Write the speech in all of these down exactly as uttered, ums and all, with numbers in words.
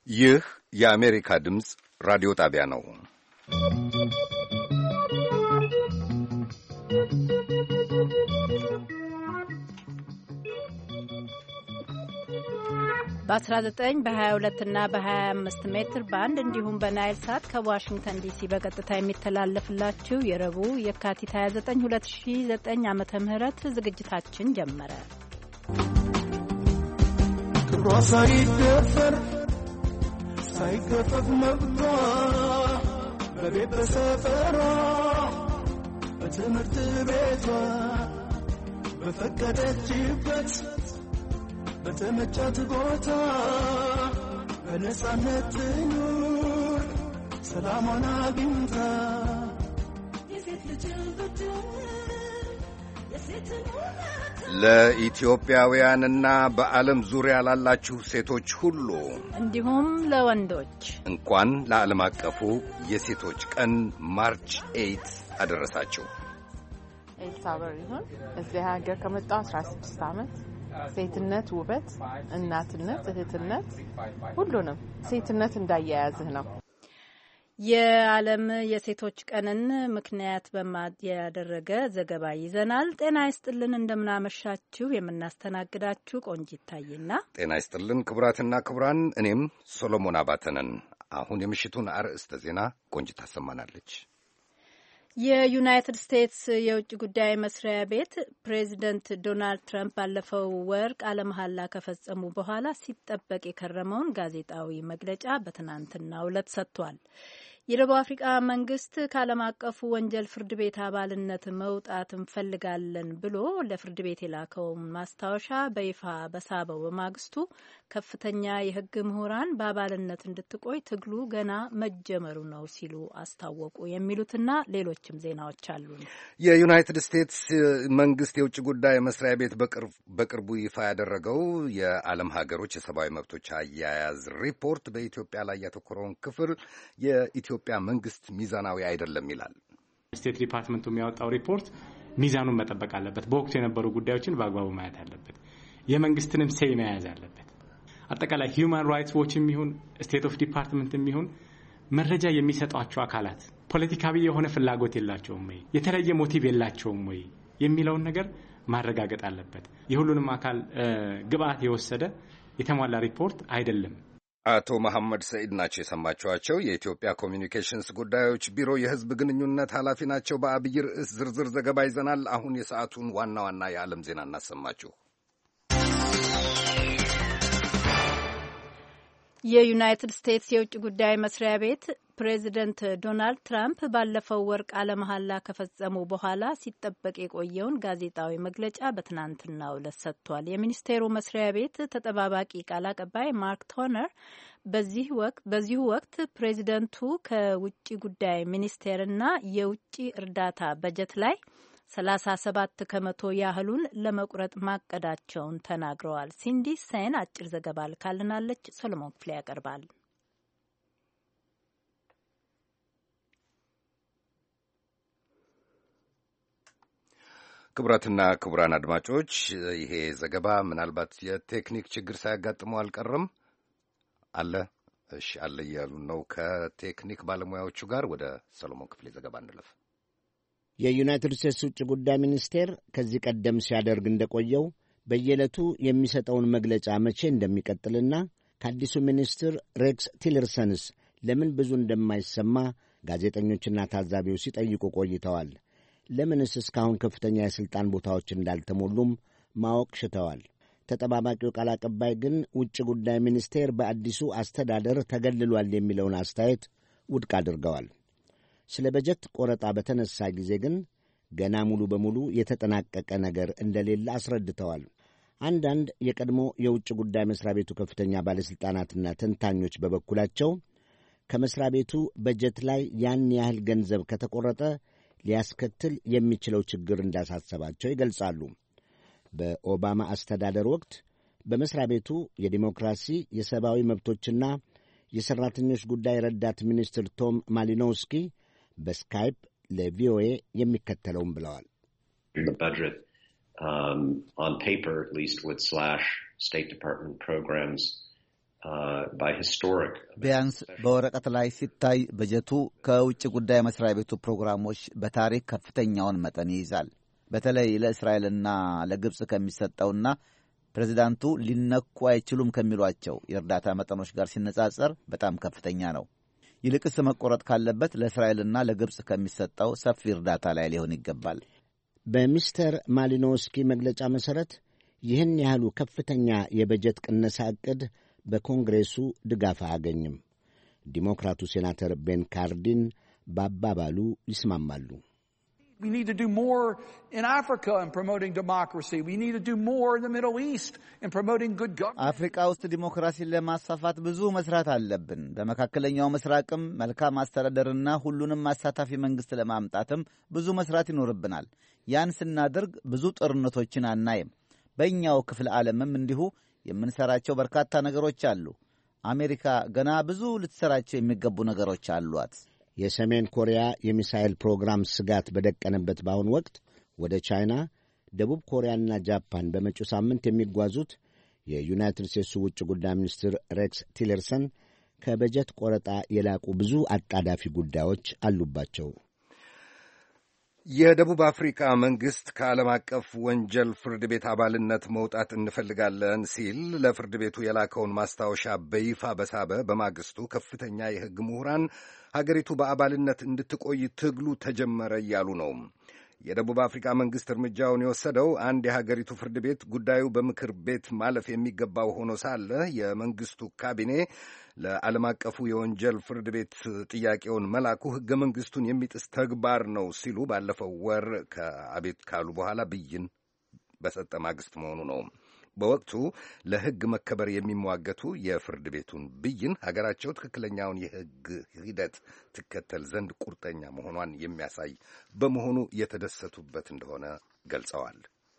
ይህ የአሜሪካ ድምፅ ራዲዮ ጣቢያ ነው። በ19 በ22 እና በ25 ሜትር ባንድ እንዲሁም በናይል ሳት ከዋሽንግተን ዲሲ በቀጥታ የሚተላለፍላችሁ የረቡዕ የካቲት ሃያ ዘጠኝ ሁለት ሺህ ዘጠኝ ዓመተ ምህረት ዝግጅታችን ጀመረ። ክብሯ ሳይደፈር ሳይገፈፍ መብቷ በቤት በሰፈሯ በትምህርት ቤቷ በፈቀደችበት በተመቻት ቦታ በነጻነት ትኑር ሰላሟን አግኝታ የሴት ልጅ ለኢትዮጵያውያንና በዓለም ዙሪያ ላላችሁ ሴቶች ሁሉ እንዲሁም ለወንዶች እንኳን ለዓለም አቀፉ የሴቶች ቀን ማርች ኤይት አደረሳችሁ። ኤልሳበር ይሁን እዚህ ሀገር ከመጣሁ አስራ ስድስት ዓመት ሴትነት ውበት፣ እናትነት፣ እህትነት ሁሉንም ሴትነት እንዳያያዝህ ነው። የዓለም የሴቶች ቀንን ምክንያት ያደረገ ዘገባ ይዘናል። ጤና ይስጥልን፣ እንደምናመሻችሁ። የምናስተናግዳችሁ ቆንጂት ታይና፣ ጤና ይስጥልን ክቡራትና ክቡራን፣ እኔም ሶሎሞን አባተነን። አሁን የምሽቱን አርዕስተ ዜና ቆንጂት ታሰማናለች። የዩናይትድ ስቴትስ የውጭ ጉዳይ መስሪያ ቤት ፕሬዚደንት ዶናልድ ትራምፕ ባለፈው ወር ቃለ መሐላ ከፈጸሙ በኋላ ሲጠበቅ የከረመውን ጋዜጣዊ መግለጫ በትናንትናው ዕለት ሰጥቷል። የደቡብ አፍሪካ መንግስት ከዓለም አቀፉ ወንጀል ፍርድ ቤት አባልነት መውጣት እንፈልጋለን ብሎ ለፍርድ ቤት የላከውን ማስታወሻ በይፋ በሳበው በማግስቱ ከፍተኛ የሕግ ምሁራን በአባልነት እንድትቆይ ትግሉ ገና መጀመሩ ነው ሲሉ አስታወቁ። የሚሉትና ሌሎችም ዜናዎች አሉ። የዩናይትድ ስቴትስ መንግስት የውጭ ጉዳይ መስሪያ ቤት በቅርቡ ይፋ ያደረገው የዓለም ሀገሮች የሰብአዊ መብቶች አያያዝ ሪፖርት በኢትዮጵያ ላይ ያተኮረውን ክፍል የኢትዮ የኢትዮጵያ መንግስት ሚዛናዊ አይደለም ይላል። ስቴት ዲፓርትመንቱ የሚያወጣው ሪፖርት ሚዛኑን መጠበቅ አለበት። በወቅቱ የነበሩ ጉዳዮችን በአግባቡ ማየት አለበት። የመንግስትንም ሴይ መያዝ አለበት። አጠቃላይ ሂውማን ራይትስ ዎች የሚሆን ስቴት ኦፍ ዲፓርትመንት የሚሆን መረጃ የሚሰጧቸው አካላት ፖለቲካዊ የሆነ ፍላጎት የላቸውም ወይ፣ የተለየ ሞቲቭ የላቸውም ወይ የሚለውን ነገር ማረጋገጥ አለበት። የሁሉንም አካል ግብአት የወሰደ የተሟላ ሪፖርት አይደለም። አቶ መሐመድ ሰኢድ ናቸው የሰማችኋቸው። የኢትዮጵያ ኮሚኒኬሽንስ ጉዳዮች ቢሮ የህዝብ ግንኙነት ኃላፊ ናቸው። በአብይ ርዕስ ዝርዝር ዘገባ ይዘናል። አሁን የሰዓቱን ዋና ዋና የዓለም ዜና እናሰማችሁ። የዩናይትድ ስቴትስ የውጭ ጉዳይ መስሪያ ቤት ፕሬዚደንት ዶናልድ ትራምፕ ባለፈው ወር ቃለ መሐላ ከፈጸሙ በኋላ ሲጠበቅ የቆየውን ጋዜጣዊ መግለጫ በትናንትናው ዕለት ሰጥቷል። የሚኒስቴሩ መስሪያ ቤት ተጠባባቂ ቃል አቀባይ ማርክ ቶነር በዚሁ ወቅት ፕሬዚደንቱ ከውጭ ጉዳይ ሚኒስቴርና የውጭ እርዳታ በጀት ላይ ሰላሳ ሰባት ከመቶ ያህሉን ለመቁረጥ ማቀዳቸውን ተናግረዋል። ሲንዲ ሴን አጭር ዘገባ ልካልናለች። ሰሎሞን ክፍሌ ያቀርባል። ክቡራትና ክቡራን አድማጮች፣ ይሄ ዘገባ ምናልባት የቴክኒክ ችግር ሳያጋጥመው አልቀረም አለ እሺ አለ እያሉ ነው። ከቴክኒክ ባለሙያዎቹ ጋር ወደ ሰሎሞን ክፍሌ ዘገባ እንለፍ። የዩናይትድ ስቴትስ ውጭ ጉዳይ ሚኒስቴር ከዚህ ቀደም ሲያደርግ እንደቆየው በየዕለቱ የሚሰጠውን መግለጫ መቼ እንደሚቀጥልና ከአዲሱ ሚኒስትር ሬክስ ቲለርሰንስ ለምን ብዙ እንደማይሰማ ጋዜጠኞችና ታዛቢዎች ሲጠይቁ ቆይተዋል። ለምንስ እስካሁን ከፍተኛ የሥልጣን ቦታዎች እንዳልተሞሉም ማወቅ ሽተዋል። ተጠባባቂው ቃል አቀባይ ግን ውጭ ጉዳይ ሚኒስቴር በአዲሱ አስተዳደር ተገልሏል የሚለውን አስተያየት ውድቅ አድርገዋል። ስለ በጀት ቆረጣ በተነሳ ጊዜ ግን ገና ሙሉ በሙሉ የተጠናቀቀ ነገር እንደሌለ አስረድተዋል። አንዳንድ የቀድሞ የውጭ ጉዳይ መሥሪያ ቤቱ ከፍተኛ ባለሥልጣናትና ተንታኞች በበኩላቸው ከመሥሪያ ቤቱ በጀት ላይ ያን ያህል ገንዘብ ከተቆረጠ ሊያስከትል የሚችለው ችግር እንዳሳሰባቸው ይገልጻሉ። በኦባማ አስተዳደር ወቅት በመሥሪያ ቤቱ የዲሞክራሲ የሰብአዊ መብቶችና የሠራተኞች ጉዳይ ረዳት ሚኒስትር ቶም ማሊኖውስኪ በስካይፕ ለቪኦኤ የሚከተለውን ብለዋል። um, on paper at least would slash State Department programs ቢያንስ በወረቀት ላይ ሲታይ በጀቱ ከውጭ ጉዳይ መስሪያ ቤቱ ፕሮግራሞች በታሪክ ከፍተኛውን መጠን ይይዛል። በተለይ ለእስራኤልና ለግብፅ ከሚሰጠውና ፕሬዚዳንቱ ሊነኩ አይችሉም ከሚሏቸው የእርዳታ መጠኖች ጋር ሲነጻጸር በጣም ከፍተኛ ነው። ይልቅስ መቆረጥ ካለበት ለእስራኤልና ለግብፅ ከሚሰጠው ሰፊ እርዳታ ላይ ሊሆን ይገባል። በሚስተር ማሊኖውስኪ መግለጫ መሠረት ይህን ያህሉ ከፍተኛ የበጀት ቅነሳ ዕቅድ በኮንግሬሱ ድጋፍ አያገኝም። ዲሞክራቱ ሴናተር ቤን ካርዲን በአባባሉ ይስማማሉ። አፍሪካ ውስጥ ዲሞክራሲን ለማስፋፋት ብዙ መስራት አለብን። በመካከለኛው ምስራቅም መልካም አስተዳደርና ሁሉንም አሳታፊ መንግሥት ለማምጣትም ብዙ መስራት ይኖርብናል። ያን ስናደርግ ብዙ ጦርነቶችን አናይም። በእኛው ክፍለ ዓለምም እንዲሁ የምንሰራቸው በርካታ ነገሮች አሉ። አሜሪካ ገና ብዙ ልትሰራቸው የሚገቡ ነገሮች አሏት። የሰሜን ኮሪያ የሚሳኤል ፕሮግራም ስጋት በደቀነበት በአሁኑ ወቅት ወደ ቻይና፣ ደቡብ ኮሪያና ጃፓን በመጪው ሳምንት የሚጓዙት የዩናይትድ ስቴትሱ ውጭ ጉዳይ ሚኒስትር ሬክስ ቲለርሰን ከበጀት ቆረጣ የላቁ ብዙ አጣዳፊ ጉዳዮች አሉባቸው። የደቡብ አፍሪካ መንግሥት ከዓለም አቀፍ ወንጀል ፍርድ ቤት አባልነት መውጣት እንፈልጋለን ሲል ለፍርድ ቤቱ የላከውን ማስታወሻ በይፋ በሳበ በማግስቱ ከፍተኛ የሕግ ምሁራን ሀገሪቱ በአባልነት እንድትቆይ ትግሉ ተጀመረ እያሉ ነው። የደቡብ አፍሪካ መንግሥት እርምጃውን የወሰደው አንድ የሀገሪቱ ፍርድ ቤት ጉዳዩ በምክር ቤት ማለፍ የሚገባው ሆኖ ሳለ የመንግሥቱ ካቢኔ ለዓለም አቀፉ የወንጀል ፍርድ ቤት ጥያቄውን መላኩ ሕገ መንግሥቱን የሚጥስ ተግባር ነው ሲሉ ባለፈው ወር ከአቤት ካሉ በኋላ ብይን በሰጠ ማግስት መሆኑ ነው። በወቅቱ ለሕግ መከበር የሚሟገቱ የፍርድ ቤቱን ብይን ሀገራቸው ትክክለኛውን የሕግ ሂደት ትከተል ዘንድ ቁርጠኛ መሆኗን የሚያሳይ በመሆኑ የተደሰቱበት እንደሆነ ገልጸዋል።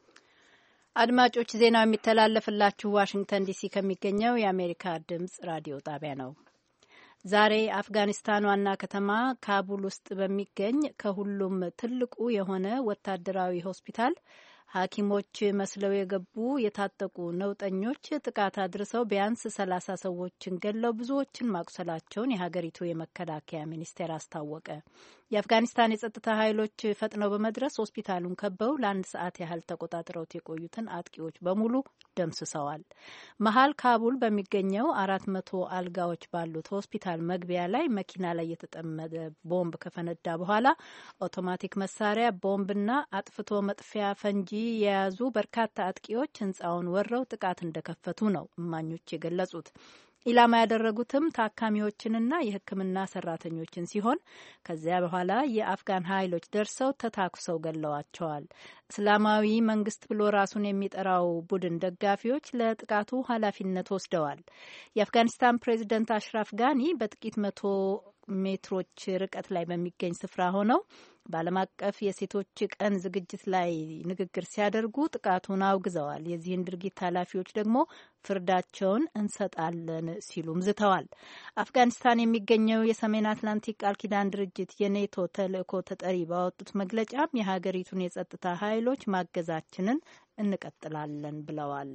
አድማጮች፣ ዜናው የሚተላለፍላችሁ ዋሽንግተን ዲሲ ከሚገኘው የአሜሪካ ድምጽ ራዲዮ ጣቢያ ነው። ዛሬ አፍጋኒስታን ዋና ከተማ ካቡል ውስጥ በሚገኝ ከሁሉም ትልቁ የሆነ ወታደራዊ ሆስፒታል ሐኪሞች መስለው የገቡ የታጠቁ ነውጠኞች ጥቃት አድርሰው ቢያንስ ሰላሳ ሰዎችን ገድለው ብዙዎችን ማቁሰላቸውን የሀገሪቱ የመከላከያ ሚኒስቴር አስታወቀ። የአፍጋኒስታን የጸጥታ ኃይሎች ፈጥነው በመድረስ ሆስፒታሉን ከበው ለአንድ ሰዓት ያህል ተቆጣጥረውት የቆዩትን አጥቂዎች በሙሉ ደምስሰዋል። መሀል ካቡል በሚገኘው አራት መቶ አልጋዎች ባሉት ሆስፒታል መግቢያ ላይ መኪና ላይ የተጠመደ ቦምብ ከፈነዳ በኋላ አውቶማቲክ መሳሪያ ቦምብና አጥፍቶ መጥፊያ ፈንጂ የያዙ በርካታ አጥቂዎች ህንፃውን ወረው ጥቃት እንደከፈቱ ነው እማኞች የገለጹት። ኢላማ ያደረጉትም ታካሚዎችንና የሕክምና ሰራተኞችን ሲሆን ከዚያ በኋላ የአፍጋን ኃይሎች ደርሰው ተታኩሰው ገለዋቸዋል። እስላማዊ መንግስት ብሎ ራሱን የሚጠራው ቡድን ደጋፊዎች ለጥቃቱ ኃላፊነት ወስደዋል። የአፍጋኒስታን ፕሬዚደንት አሽራፍ ጋኒ በጥቂት መቶ ሜትሮች ርቀት ላይ በሚገኝ ስፍራ ሆነው በዓለም አቀፍ የሴቶች ቀን ዝግጅት ላይ ንግግር ሲያደርጉ ጥቃቱን አውግዘዋል። የዚህን ድርጊት ኃላፊዎች ደግሞ ፍርዳቸውን እንሰጣለን ሲሉም ዝተዋል። አፍጋኒስታን የሚገኘው የሰሜን አትላንቲክ ቃል ኪዳን ድርጅት የኔቶ ተልእኮ ተጠሪ ባወጡት መግለጫም የሀገሪቱን የጸጥታ ኃይሎች ማገዛችንን እንቀጥላለን ብለዋል።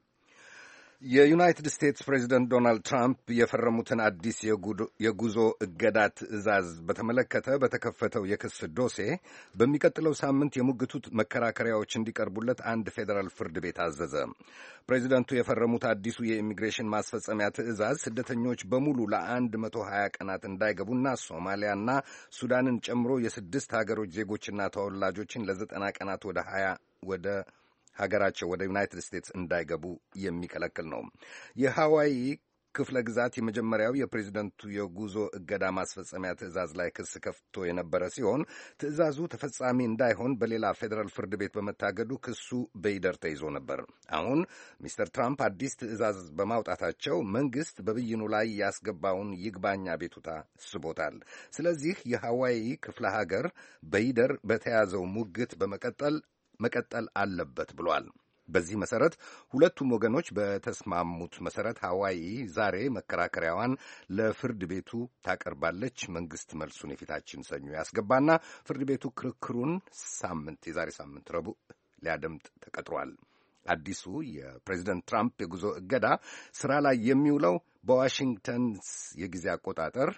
የዩናይትድ ስቴትስ ፕሬዚደንት ዶናልድ ትራምፕ የፈረሙትን አዲስ የጉዞ እገዳ ትዕዛዝ በተመለከተ በተከፈተው የክስ ዶሴ በሚቀጥለው ሳምንት የሙግቱት መከራከሪያዎች እንዲቀርቡለት አንድ ፌዴራል ፍርድ ቤት አዘዘ። ፕሬዚደንቱ የፈረሙት አዲሱ የኢሚግሬሽን ማስፈጸሚያ ትዕዛዝ ስደተኞች በሙሉ ለአንድ መቶ ሀያ ቀናት እንዳይገቡና ሶማሊያና ሱዳንን ጨምሮ የስድስት ሀገሮች ዜጎችና ተወላጆችን ለዘጠና ቀናት ወደ ሀያ ወደ ሀገራቸው ወደ ዩናይትድ ስቴትስ እንዳይገቡ የሚከለክል ነው። የሃዋይ ክፍለ ግዛት የመጀመሪያው የፕሬዚደንቱ የጉዞ እገዳ ማስፈጸሚያ ትዕዛዝ ላይ ክስ ከፍቶ የነበረ ሲሆን ትዕዛዙ ተፈጻሚ እንዳይሆን በሌላ ፌዴራል ፍርድ ቤት በመታገዱ ክሱ በይደር ተይዞ ነበር። አሁን ሚስተር ትራምፕ አዲስ ትዕዛዝ በማውጣታቸው መንግስት በብይኑ ላይ ያስገባውን ይግባኝ አቤቱታ ስቦታል። ስለዚህ የሃዋይ ክፍለ ሀገር በይደር በተያዘው ሙግት በመቀጠል መቀጠል አለበት ብሏል። በዚህ መሰረት ሁለቱም ወገኖች በተስማሙት መሰረት ሃዋይ ዛሬ መከራከሪያዋን ለፍርድ ቤቱ ታቀርባለች። መንግስት መልሱን የፊታችን ሰኞ ያስገባና ፍርድ ቤቱ ክርክሩን ሳምንት የዛሬ ሳምንት ረቡዕ ሊያደምጥ ተቀጥሯል። አዲሱ የፕሬዚደንት ትራምፕ የጉዞ እገዳ ስራ ላይ የሚውለው በዋሽንግተን የጊዜ አቆጣጠር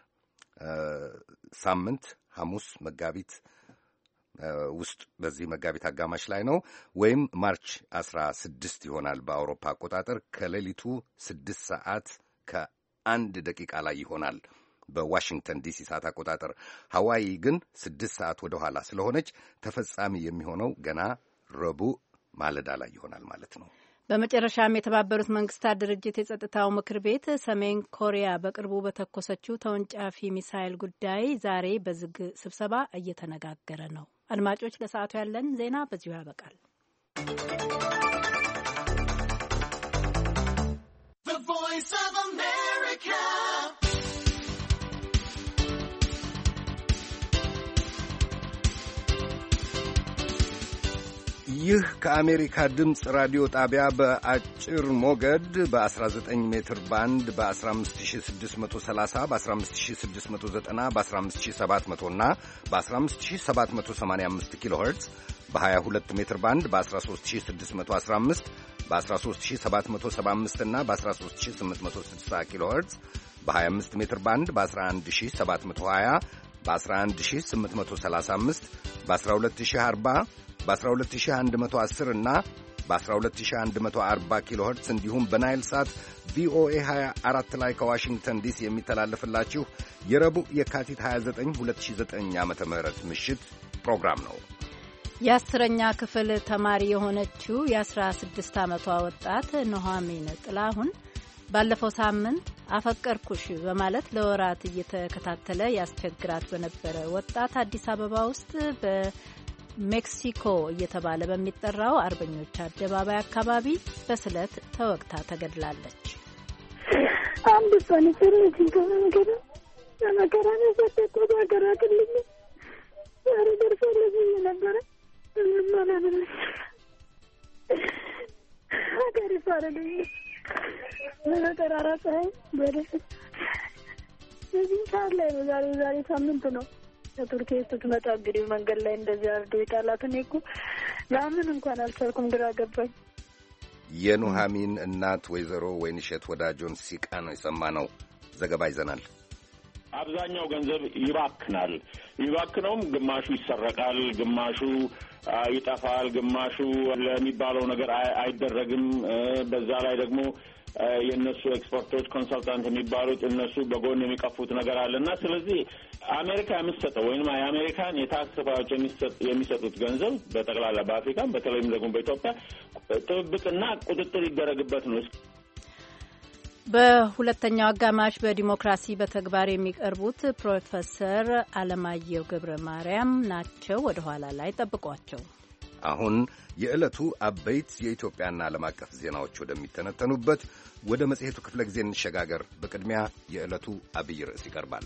ሳምንት ሐሙስ መጋቢት ውስጥ በዚህ መጋቢት አጋማሽ ላይ ነው ወይም ማርች አስራ ስድስት ይሆናል በአውሮፓ አቆጣጠር ከሌሊቱ ስድስት ሰዓት ከአንድ ደቂቃ ላይ ይሆናል በዋሽንግተን ዲሲ ሰዓት አቆጣጠር። ሐዋይ ግን ስድስት ሰዓት ወደ ኋላ ስለሆነች ተፈጻሚ የሚሆነው ገና ረቡዕ ማለዳ ላይ ይሆናል ማለት ነው። በመጨረሻም የተባበሩት መንግስታት ድርጅት የጸጥታው ምክር ቤት ሰሜን ኮሪያ በቅርቡ በተኮሰችው ተወንጫፊ ሚሳይል ጉዳይ ዛሬ በዝግ ስብሰባ እየተነጋገረ ነው። አድማጮች፣ ለሰዓቱ ያለን ዜና በዚሁ ያበቃል። ይህ ከአሜሪካ ድምፅ ራዲዮ ጣቢያ በአጭር ሞገድ በ19 ሜትር ባንድ በ15630 በ15690 በ15700 እና በ15785 ኪሎ ሄርትዝ በ22 ሜትር ባንድ በ13615 በ13775 እና በ13860 ኪሎ ሄርትዝ በ25 ሜትር ባንድ በ11720 በ11835 በ12040 በ12110 እና በ12140 ኪሎ ሄርትዝ እንዲሁም በናይል ሳት ቪኦኤ ሃያ አራት ላይ ከዋሽንግተን ዲሲ የሚተላለፍላችሁ የረቡዕ የካቲት ሃያ ዘጠኝ ሁለት ሺህ ዘጠኝ ዓመተ ምህረት ምሽት ፕሮግራም ነው። የአስረኛ ክፍል ተማሪ የሆነችው የአስራ ስድስት ዓመቷ ወጣት ኑሃሚን ጥላሁን ባለፈው ሳምንት አፈቀርኩሽ በማለት ለወራት እየተከታተለ ያስቸግራት በነበረ ወጣት አዲስ አበባ ውስጥ በሜክሲኮ እየተባለ በሚጠራው አርበኞች አደባባይ አካባቢ በስለት ተወግታ ተገድላለች። አንድ ሰንፈር ልጅን ነገር ለመከራ ነው ሰጠቆ ባገራክልኝ ያረ ደርሰልኝ ነበር ምንማናምን ሀገር ይፋረልኝ ለተራራ ፀሐይ በደስ እዚህ ታለ ነው ዛሬ ዛሬ ሳምንት ነው ከቱርክ ስትመጣ እንግዲህ መንገድ ላይ እንደዚህ አርዶ ይጣላት። እኔ እኮ ለምን እንኳን አልቻልኩም፣ ግራ ገባኝ። የኑሃሚን እናት ወይዘሮ ወይንሸት ወዳጆን ሲቃ ነው የሰማነው። ዘገባ ይዘናል። አብዛኛው ገንዘብ ይባክናል። ይባክነውም ግማሹ ይሰረቃል፣ ግማሹ ይጠፋል፣ ግማሹ ለሚባለው ነገር አይደረግም። በዛ ላይ ደግሞ የእነሱ ኤክስፐርቶች ኮንሰልታንት የሚባሉት እነሱ በጎን የሚቀፉት ነገር አለና ስለዚህ አሜሪካ የምትሰጠው ወይም የአሜሪካን የታክስ ከፋዮች የሚሰጡት ገንዘብ በጠቅላላ በአፍሪካም በተለይም ደግሞ በኢትዮጵያ ጥብቅና ቁጥጥር ይደረግበት ነው። በሁለተኛው አጋማሽ በዲሞክራሲ በተግባር የሚቀርቡት ፕሮፌሰር አለማየሁ ገብረ ማርያም ናቸው። ወደ ኋላ ላይ ጠብቋቸው። አሁን የዕለቱ አበይት የኢትዮጵያና ዓለም አቀፍ ዜናዎች ወደሚተነተኑበት ወደ መጽሔቱ ክፍለ ጊዜ እንሸጋገር። በቅድሚያ የዕለቱ አብይ ርዕስ ይቀርባል።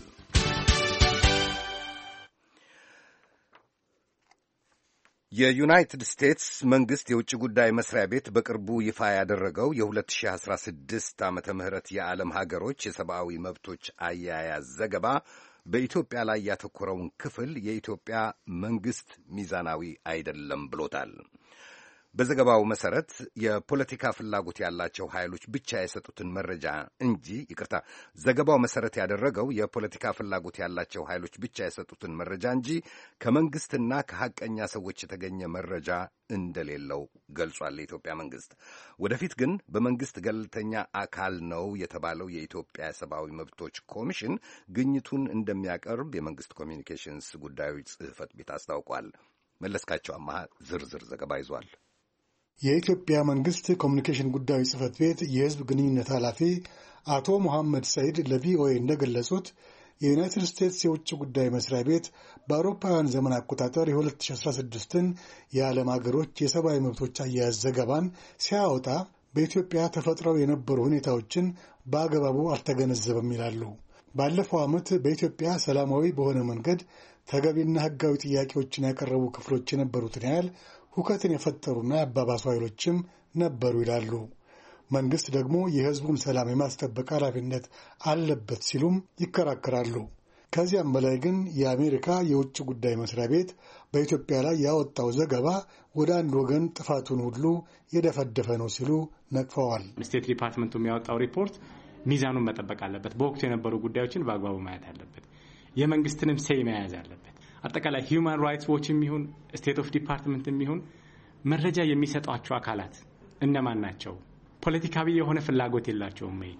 የዩናይትድ ስቴትስ መንግሥት የውጭ ጉዳይ መስሪያ ቤት በቅርቡ ይፋ ያደረገው የሁለት ሺህ አስራ ስድስት ዓመተ ምህረት የዓለም ሀገሮች የሰብአዊ መብቶች አያያዝ ዘገባ በኢትዮጵያ ላይ ያተኮረውን ክፍል የኢትዮጵያ መንግሥት ሚዛናዊ አይደለም ብሎታል። በዘገባው መሰረት የፖለቲካ ፍላጎት ያላቸው ኃይሎች ብቻ የሰጡትን መረጃ እንጂ ይቅርታ፣ ዘገባው መሰረት ያደረገው የፖለቲካ ፍላጎት ያላቸው ኃይሎች ብቻ የሰጡትን መረጃ እንጂ ከመንግስትና ከሐቀኛ ሰዎች የተገኘ መረጃ እንደሌለው ገልጿል። የኢትዮጵያ መንግስት ወደፊት ግን በመንግስት ገለልተኛ አካል ነው የተባለው የኢትዮጵያ ሰብአዊ መብቶች ኮሚሽን ግኝቱን እንደሚያቀርብ የመንግስት ኮሚኒኬሽንስ ጉዳዮች ጽሕፈት ቤት አስታውቋል። መለስካቸው አማሃ ዝርዝር ዘገባ ይዟል። የኢትዮጵያ መንግስት ኮሚኒኬሽን ጉዳዮች ጽሕፈት ቤት የህዝብ ግንኙነት ኃላፊ አቶ መሐመድ ሰይድ ለቪኦኤ እንደገለጹት የዩናይትድ ስቴትስ የውጭ ጉዳይ መስሪያ ቤት በአውሮፓውያን ዘመን አቆጣጠር የ2016ን የዓለም ሀገሮች የሰብአዊ መብቶች አያያዝ ዘገባን ሲያወጣ በኢትዮጵያ ተፈጥረው የነበሩ ሁኔታዎችን በአግባቡ አልተገነዘበም ይላሉ። ባለፈው ዓመት በኢትዮጵያ ሰላማዊ በሆነ መንገድ ተገቢና ህጋዊ ጥያቄዎችን ያቀረቡ ክፍሎች የነበሩትን ያህል ሁከትን የፈጠሩና ያባባሱ ኃይሎችም ነበሩ ይላሉ። መንግስት ደግሞ የህዝቡን ሰላም የማስጠበቅ ኃላፊነት አለበት ሲሉም ይከራከራሉ። ከዚያም በላይ ግን የአሜሪካ የውጭ ጉዳይ መስሪያ ቤት በኢትዮጵያ ላይ ያወጣው ዘገባ ወደ አንድ ወገን ጥፋቱን ሁሉ የደፈደፈ ነው ሲሉ ነቅፈዋል። ስቴት ዲፓርትመንቱ የሚያወጣው ሪፖርት ሚዛኑን መጠበቅ አለበት። በወቅቱ የነበሩ ጉዳዮችን በአግባቡ ማየት አለበት። የመንግስትንም ሴይ መያዝ አለበት። አጠቃላይ ሂዩማን ራይትስ ዎችም ይሁን ስቴት ኦፍ ዲፓርትመንት የሚሆን መረጃ የሚሰጧቸው አካላት እነማን ናቸው? ፖለቲካዊ የሆነ ፍላጎት የላቸውም ወይ?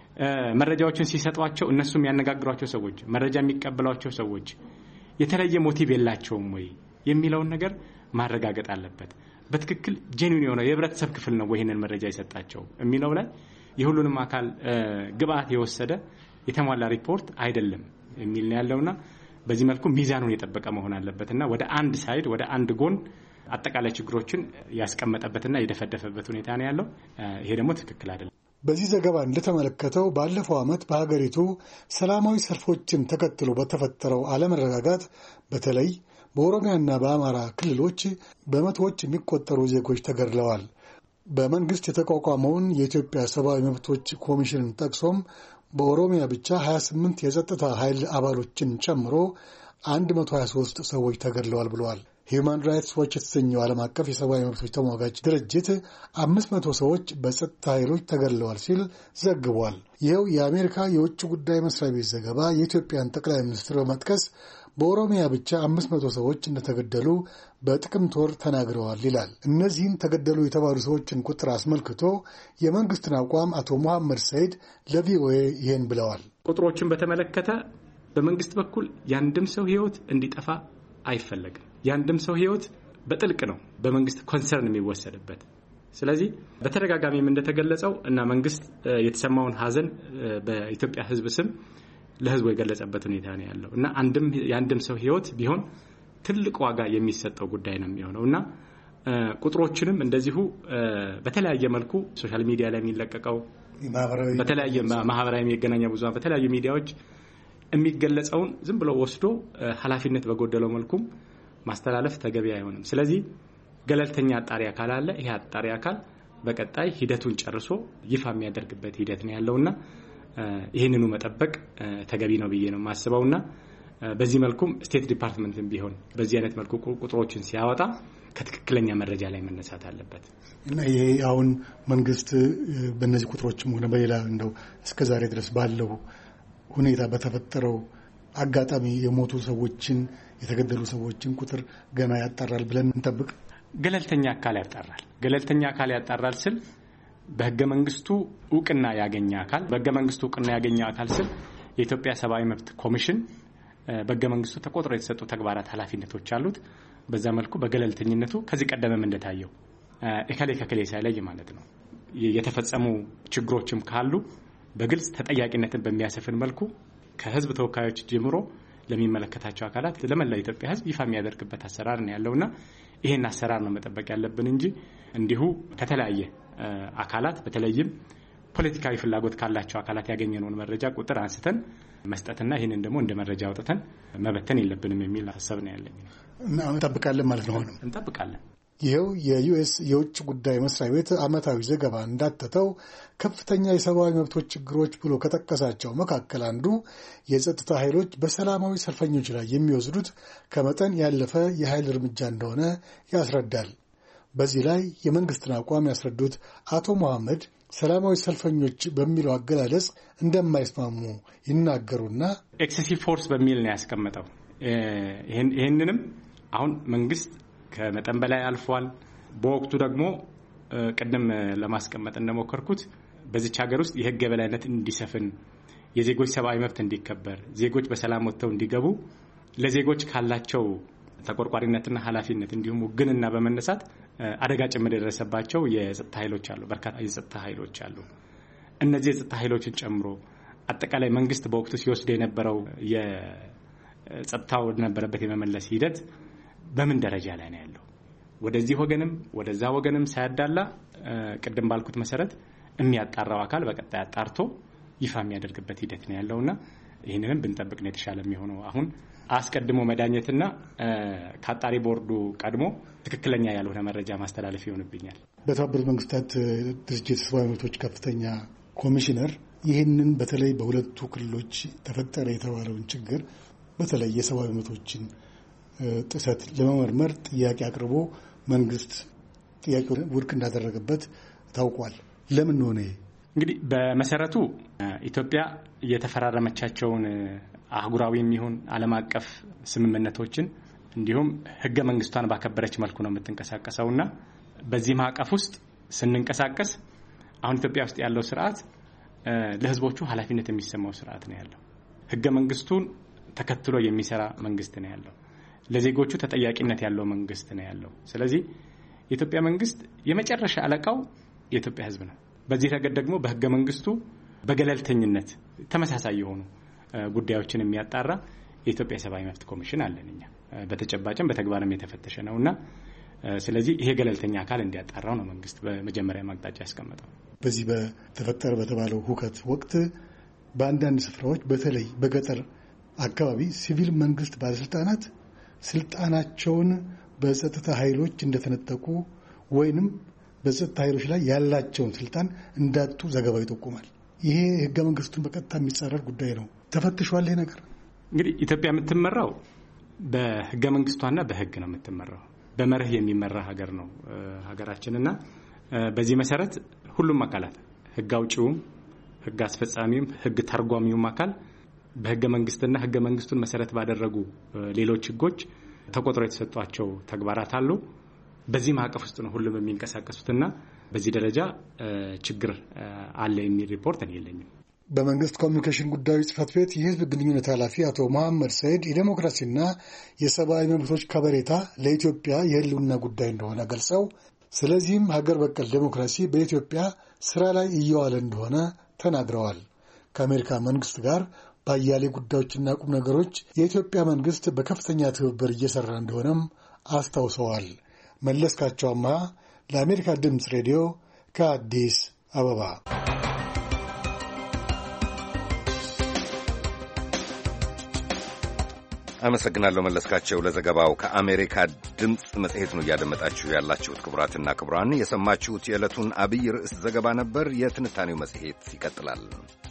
መረጃዎችን ሲሰጧቸው እነሱ የሚያነጋግሯቸው ሰዎች፣ መረጃ የሚቀበሏቸው ሰዎች የተለየ ሞቲቭ የላቸውም ወይ የሚለውን ነገር ማረጋገጥ አለበት። በትክክል ጄኒዩን የሆነ የህብረተሰብ ክፍል ነው ይሄንን መረጃ የሰጣቸው የሚለው ላይ የሁሉንም አካል ግብአት የወሰደ የተሟላ ሪፖርት አይደለም የሚል ነው ያለውና በዚህ መልኩ ሚዛኑን የጠበቀ መሆን አለበትና ወደ አንድ ሳይድ ወደ አንድ ጎን አጠቃላይ ችግሮችን ያስቀመጠበትና የደፈደፈበት ሁኔታ ነው ያለው። ይሄ ደግሞ ትክክል አይደለም። በዚህ ዘገባ እንደተመለከተው ባለፈው ዓመት በሀገሪቱ ሰላማዊ ሰልፎችን ተከትሎ በተፈጠረው አለመረጋጋት በተለይ በኦሮሚያና በአማራ ክልሎች በመቶዎች የሚቆጠሩ ዜጎች ተገድለዋል። በመንግስት የተቋቋመውን የኢትዮጵያ ሰብአዊ መብቶች ኮሚሽንን ጠቅሶም በኦሮሚያ ብቻ ሀያ ስምንት የጸጥታ ኃይል አባሎችን ጨምሮ መቶ ሀያ ሦስት ሰዎች ተገድለዋል ብለዋል። ሂዩማን ራይትስ ዎች የተሰኘው ዓለም አቀፍ የሰብአዊ መብቶች ተሟጋች ድርጅት አምስት መቶ ሰዎች በጸጥታ ኃይሎች ተገድለዋል ሲል ዘግቧል። ይኸው የአሜሪካ የውጭ ጉዳይ መስሪያ ቤት ዘገባ የኢትዮጵያን ጠቅላይ ሚኒስትር በመጥቀስ በኦሮሚያ ብቻ አምስት መቶ ሰዎች እንደተገደሉ በጥቅምት ወር ተናግረዋል ይላል። እነዚህን ተገደሉ የተባሉ ሰዎችን ቁጥር አስመልክቶ የመንግስትን አቋም አቶ መሐመድ ሰይድ ለቪኦኤ ይህን ብለዋል። ቁጥሮችን በተመለከተ በመንግስት በኩል ያንድም ሰው ህይወት እንዲጠፋ አይፈለግም። ያንድም ሰው ህይወት በጥልቅ ነው በመንግስት ኮንሰርን የሚወሰድበት። ስለዚህ በተደጋጋሚም እንደተገለጸው እና መንግስት የተሰማውን ሀዘን በኢትዮጵያ ህዝብ ስም ለህዝቡ የገለጸበት ሁኔታ ነው ያለው እና አንድም ያንድም ሰው ህይወት ቢሆን ትልቅ ዋጋ የሚሰጠው ጉዳይ ነው የሚሆነውና ቁጥሮችንም እንደዚሁ በተለያየ መልኩ ሶሻል ሚዲያ ላይ የሚለቀቀው በተለያየ ማህበራዊ መገናኛ ብዙሃን በተለያዩ ሚዲያዎች የሚገለጸውን ዝም ብሎ ወስዶ ኃላፊነት በጎደለው መልኩም ማስተላለፍ ተገቢ አይሆንም። ስለዚህ ገለልተኛ አጣሪ አካል አለ። ይሄ አጣሪ አካል በቀጣይ ሂደቱን ጨርሶ ይፋ የሚያደርግበት ሂደት ነው ያለውና ይሄንኑ መጠበቅ ተገቢ ነው ብዬ ነው ማስበውና በዚህ መልኩም ስቴት ዲፓርትመንትም ቢሆን በዚህ አይነት መልኩ ቁጥሮችን ሲያወጣ ከትክክለኛ መረጃ ላይ መነሳት አለበት እና ይሄ አሁን መንግስት በእነዚህ ቁጥሮችም ሆነ በሌላ እንደው እስከዛሬ ድረስ ባለው ሁኔታ በተፈጠረው አጋጣሚ የሞቱ ሰዎችን የተገደሉ ሰዎችን ቁጥር ገና ያጣራል ብለን እንጠብቅ። ገለልተኛ አካል ያጣራል። ገለልተኛ አካል ያጣራል ስል በህገ መንግስቱ ዕውቅና ያገኘ አካል በህገ መንግስቱ ዕውቅና ያገኘ አካል ስል የኢትዮጵያ ሰብአዊ መብት ኮሚሽን በህገ መንግስቱ ተቆጥሮ የተሰጡ ተግባራት ኃላፊነቶች አሉት። በዛ መልኩ በገለልተኝነቱ ከዚህ ቀደምም እንደታየው እከሌ ከከሌ ሳይለይ ማለት ነው የተፈጸሙ ችግሮችም ካሉ በግልጽ ተጠያቂነትን በሚያሰፍን መልኩ ከህዝብ ተወካዮች ጀምሮ ለሚመለከታቸው አካላት ለመላው ኢትዮጵያ ህዝብ ይፋ የሚያደርግበት አሰራር ነው ያለውና ይሄን አሰራር ነው መጠበቅ ያለብን እንጂ እንዲሁ ከተለያየ አካላት በተለይም ፖለቲካዊ ፍላጎት ካላቸው አካላት ያገኘነውን መረጃ ቁጥር አንስተን መስጠትና ይሄንን ደግሞ እንደ መረጃ አውጥተን መበተን የለብንም የሚል ሐሳብ ነው ያለኝ እና እንጠብቃለን ማለት ነው። ሆነም እንጠብቃለን። ይኸው የዩኤስ የውጭ ጉዳይ መስሪያ ቤት ዓመታዊ ዘገባ እንዳተተው ከፍተኛ የሰብአዊ መብቶች ችግሮች ብሎ ከጠቀሳቸው መካከል አንዱ የጸጥታ ኃይሎች በሰላማዊ ሰልፈኞች ላይ የሚወስዱት ከመጠን ያለፈ የኃይል እርምጃ እንደሆነ ያስረዳል። በዚህ ላይ የመንግስትን አቋም ያስረዱት አቶ መሐመድ ሰላማዊ ሰልፈኞች በሚለው አገላለጽ እንደማይስማሙ ይናገሩና ኤክሴሲቭ ፎርስ በሚል ነው ያስቀመጠው። ይሄንንም አሁን መንግስት ከመጠን በላይ አልፏል። በወቅቱ ደግሞ ቀደም ለማስቀመጥ እንደሞከርኩት በዚች ሀገር ውስጥ የህግ የበላይነት እንዲሰፍን፣ የዜጎች ሰብአዊ መብት እንዲከበር፣ ዜጎች በሰላም ወጥተው እንዲገቡ ለዜጎች ካላቸው ተቆርቋሪነትና ኃላፊነት እንዲሁም ውግንና በመነሳት አደጋ ጭምር የደረሰባቸው የጸጥታ ኃይሎች አሉ። በርካታ የጸጥታ ኃይሎች አሉ። እነዚህ የጸጥታ ኃይሎችን ጨምሮ አጠቃላይ መንግስት በወቅቱ ሲወስድ የነበረው የጸጥታው ነበረበት የመመለስ ሂደት በምን ደረጃ ላይ ነው ያለው? ወደዚህ ወገንም ወደዛ ወገንም ሳያዳላ ቅድም ባልኩት መሰረት የሚያጣራው አካል በቀጣይ አጣርቶ ይፋ የሚያደርግበት ሂደት ነው ያለውና ይህንንም ብንጠብቅ ነው የተሻለ የሚሆነው። አሁን አስቀድሞ መዳኘትና ከአጣሪ ቦርዱ ቀድሞ ትክክለኛ ያልሆነ መረጃ ማስተላለፍ ይሆንብኛል። በተባበሩት መንግስታት ድርጅት ሰብአዊ መብቶች ከፍተኛ ኮሚሽነር ይህንን በተለይ በሁለቱ ክልሎች ተፈጠረ የተባለውን ችግር በተለይ የሰብአዊ መብቶችን ጥሰት ለመመርመር ጥያቄ አቅርቦ መንግስት ጥያቄውን ውድቅ እንዳደረገበት ታውቋል። ለምን ሆነ? እንግዲህ በመሰረቱ ኢትዮጵያ የተፈራረመቻቸውን አህጉራዊም ይሁን ዓለም አቀፍ ስምምነቶችን እንዲሁም ህገ መንግስቷን ባከበረች መልኩ ነው የምትንቀሳቀሰውና በዚህ ማዕቀፍ ውስጥ ስንንቀሳቀስ አሁን ኢትዮጵያ ውስጥ ያለው ስርዓት ለህዝቦቹ ኃላፊነት የሚሰማው ስርዓት ነው ያለው። ህገ መንግስቱን ተከትሎ የሚሰራ መንግስት ነው ያለው። ለዜጎቹ ተጠያቂነት ያለው መንግስት ነው ያለው። ስለዚህ የኢትዮጵያ መንግስት የመጨረሻ አለቃው የኢትዮጵያ ህዝብ ነው። በዚህ ረገድ ደግሞ በህገ መንግስቱ በገለልተኝነት ተመሳሳይ የሆኑ ጉዳዮችን የሚያጣራ የኢትዮጵያ ሰብአዊ መብት ኮሚሽን አለንኛ በተጨባጭም በተግባርም የተፈተሸ ነውና ስለዚህ ይሄ ገለልተኛ አካል እንዲያጣራው ነው መንግስት በመጀመሪያ ማቅጣጫ ያስቀመጠው። በዚህ በተፈጠረ በተባለው ሁከት ወቅት በአንዳንድ ስፍራዎች በተለይ በገጠር አካባቢ ሲቪል መንግስት ባለስልጣናት ስልጣናቸውን በጸጥታ ኃይሎች እንደተነጠቁ ወይንም በጸጥታ ኃይሎች ላይ ያላቸውን ስልጣን እንዳጡ ዘገባው ይጠቁማል። ይሄ ህገ መንግስቱን በቀጥታ የሚጻረር ጉዳይ ነው። ተፈትሿል ይሄ ነገር? እንግዲህ ኢትዮጵያ የምትመራው በህገ መንግስቷና በህግ ነው የምትመራው። በመርህ የሚመራ ሀገር ነው ሀገራችንና በዚህ መሰረት ሁሉም አካላት ህግ አውጪውም ህግ አስፈጻሚውም ህግ ተርጓሚውም አካል በህገ መንግስትና ህገ መንግስቱን መሰረት ባደረጉ ሌሎች ህጎች ተቆጥሮ የተሰጧቸው ተግባራት አሉ። በዚህ ማዕቀፍ ውስጥ ነው ሁሉም የሚንቀሳቀሱትና በዚህ ደረጃ ችግር አለ የሚል ሪፖርት የለኝም። በመንግስት ኮሚኒኬሽን ጉዳዮች ጽህፈት ቤት የህዝብ ግንኙነት ኃላፊ አቶ መሐመድ ሰይድ የዲሞክራሲና የሰብአዊ መብቶች ከበሬታ ለኢትዮጵያ የህልውና ጉዳይ እንደሆነ ገልጸው ስለዚህም ሀገር በቀል ዲሞክራሲ በኢትዮጵያ ስራ ላይ እየዋለ እንደሆነ ተናግረዋል። ከአሜሪካ መንግስት ጋር በአያሌ ጉዳዮችና ቁም ነገሮች የኢትዮጵያ መንግስት በከፍተኛ ትብብር እየሰራ እንደሆነም አስታውሰዋል። መለስካቸው አምሃ ለአሜሪካ ድምፅ ሬዲዮ ከአዲስ አበባ። አመሰግናለሁ መለስካቸው ለዘገባው። ከአሜሪካ ድምፅ መጽሔት ነው እያደመጣችሁ ያላችሁት። ክቡራትና ክቡራን የሰማችሁት የዕለቱን አብይ ርዕስ ዘገባ ነበር። የትንታኔው መጽሔት ይቀጥላል።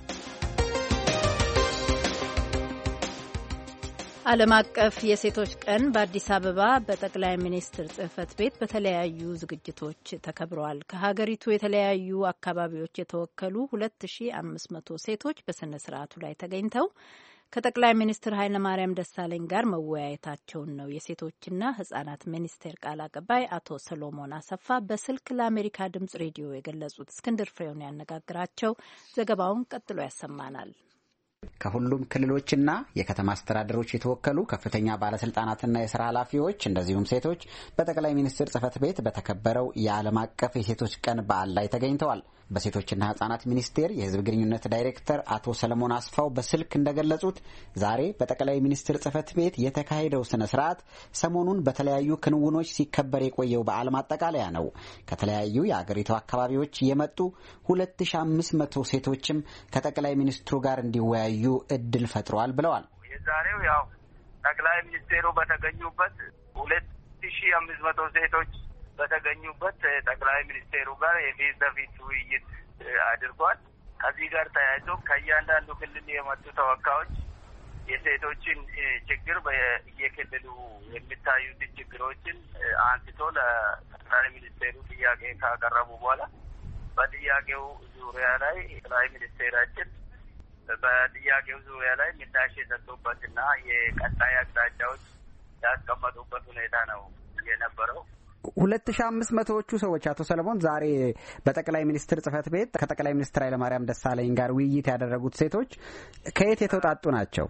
ዓለም አቀፍ የሴቶች ቀን በአዲስ አበባ በጠቅላይ ሚኒስትር ጽህፈት ቤት በተለያዩ ዝግጅቶች ተከብረዋል። ከሀገሪቱ የተለያዩ አካባቢዎች የተወከሉ ሁለት ሺህ አምስት መቶ ሴቶች በስነ ስርዓቱ ላይ ተገኝተው ከጠቅላይ ሚኒስትር ኃይለማርያም ደሳለኝ ጋር መወያየታቸውን ነው የሴቶችና ህጻናት ሚኒስቴር ቃል አቀባይ አቶ ሰሎሞን አሰፋ በስልክ ለአሜሪካ ድምጽ ሬዲዮ የገለጹት። እስክንድር ፍሬውን ያነጋግራቸው ዘገባውን ቀጥሎ ያሰማናል። ከሁሉም ክልሎችና የከተማ አስተዳደሮች የተወከሉ ከፍተኛ ባለስልጣናትና የስራ ኃላፊዎች እንደዚሁም ሴቶች በጠቅላይ ሚኒስትር ጽህፈት ቤት በተከበረው የዓለም አቀፍ የሴቶች ቀን በዓል ላይ ተገኝተዋል። በሴቶችና ህጻናት ሚኒስቴር የህዝብ ግንኙነት ዳይሬክተር አቶ ሰለሞን አስፋው በስልክ እንደገለጹት ዛሬ በጠቅላይ ሚኒስትር ጽህፈት ቤት የተካሄደው ስነ ስርዓት ሰሞኑን በተለያዩ ክንውኖች ሲከበር የቆየው በዓል ማጠቃለያ ነው። ከተለያዩ የአገሪቱ አካባቢዎች የመጡ ሁለት ሺህ አምስት መቶ ሴቶችም ከጠቅላይ ሚኒስትሩ ጋር እንዲወያዩ እድል ፈጥሯል ብለዋል። የዛሬው ያው ጠቅላይ ሚኒስትሩ በተገኙበት ሁለት ሺህ አምስት መቶ ሴቶች በተገኙበት ጠቅላይ ሚኒስትሩ ጋር የፊት ለፊት ውይይት አድርጓል። ከዚህ ጋር ተያይዞ ከእያንዳንዱ ክልል የመጡ ተወካዮች የሴቶችን ችግር በየክልሉ የሚታዩትን ችግሮችን አንስቶ ለጠቅላይ ሚኒስትሩ ጥያቄ ካቀረቡ በኋላ በጥያቄው ዙሪያ ላይ ጠቅላይ ሚኒስትራችን በጥያቄው ዙሪያ ላይ ምላሽ የሰጡበትና የቀጣይ አቅጣጫዎች ያስቀመጡበት ሁኔታ ነው የነበረው። ሁለት ሺህ አምስት መቶዎቹ ሰዎች አቶ ሰለሞን ዛሬ በጠቅላይ ሚኒስትር ጽህፈት ቤት ከጠቅላይ ሚኒስትር ኃይለማርያም ደሳለኝ ጋር ውይይት ያደረጉት ሴቶች ከየት የተውጣጡ ናቸው?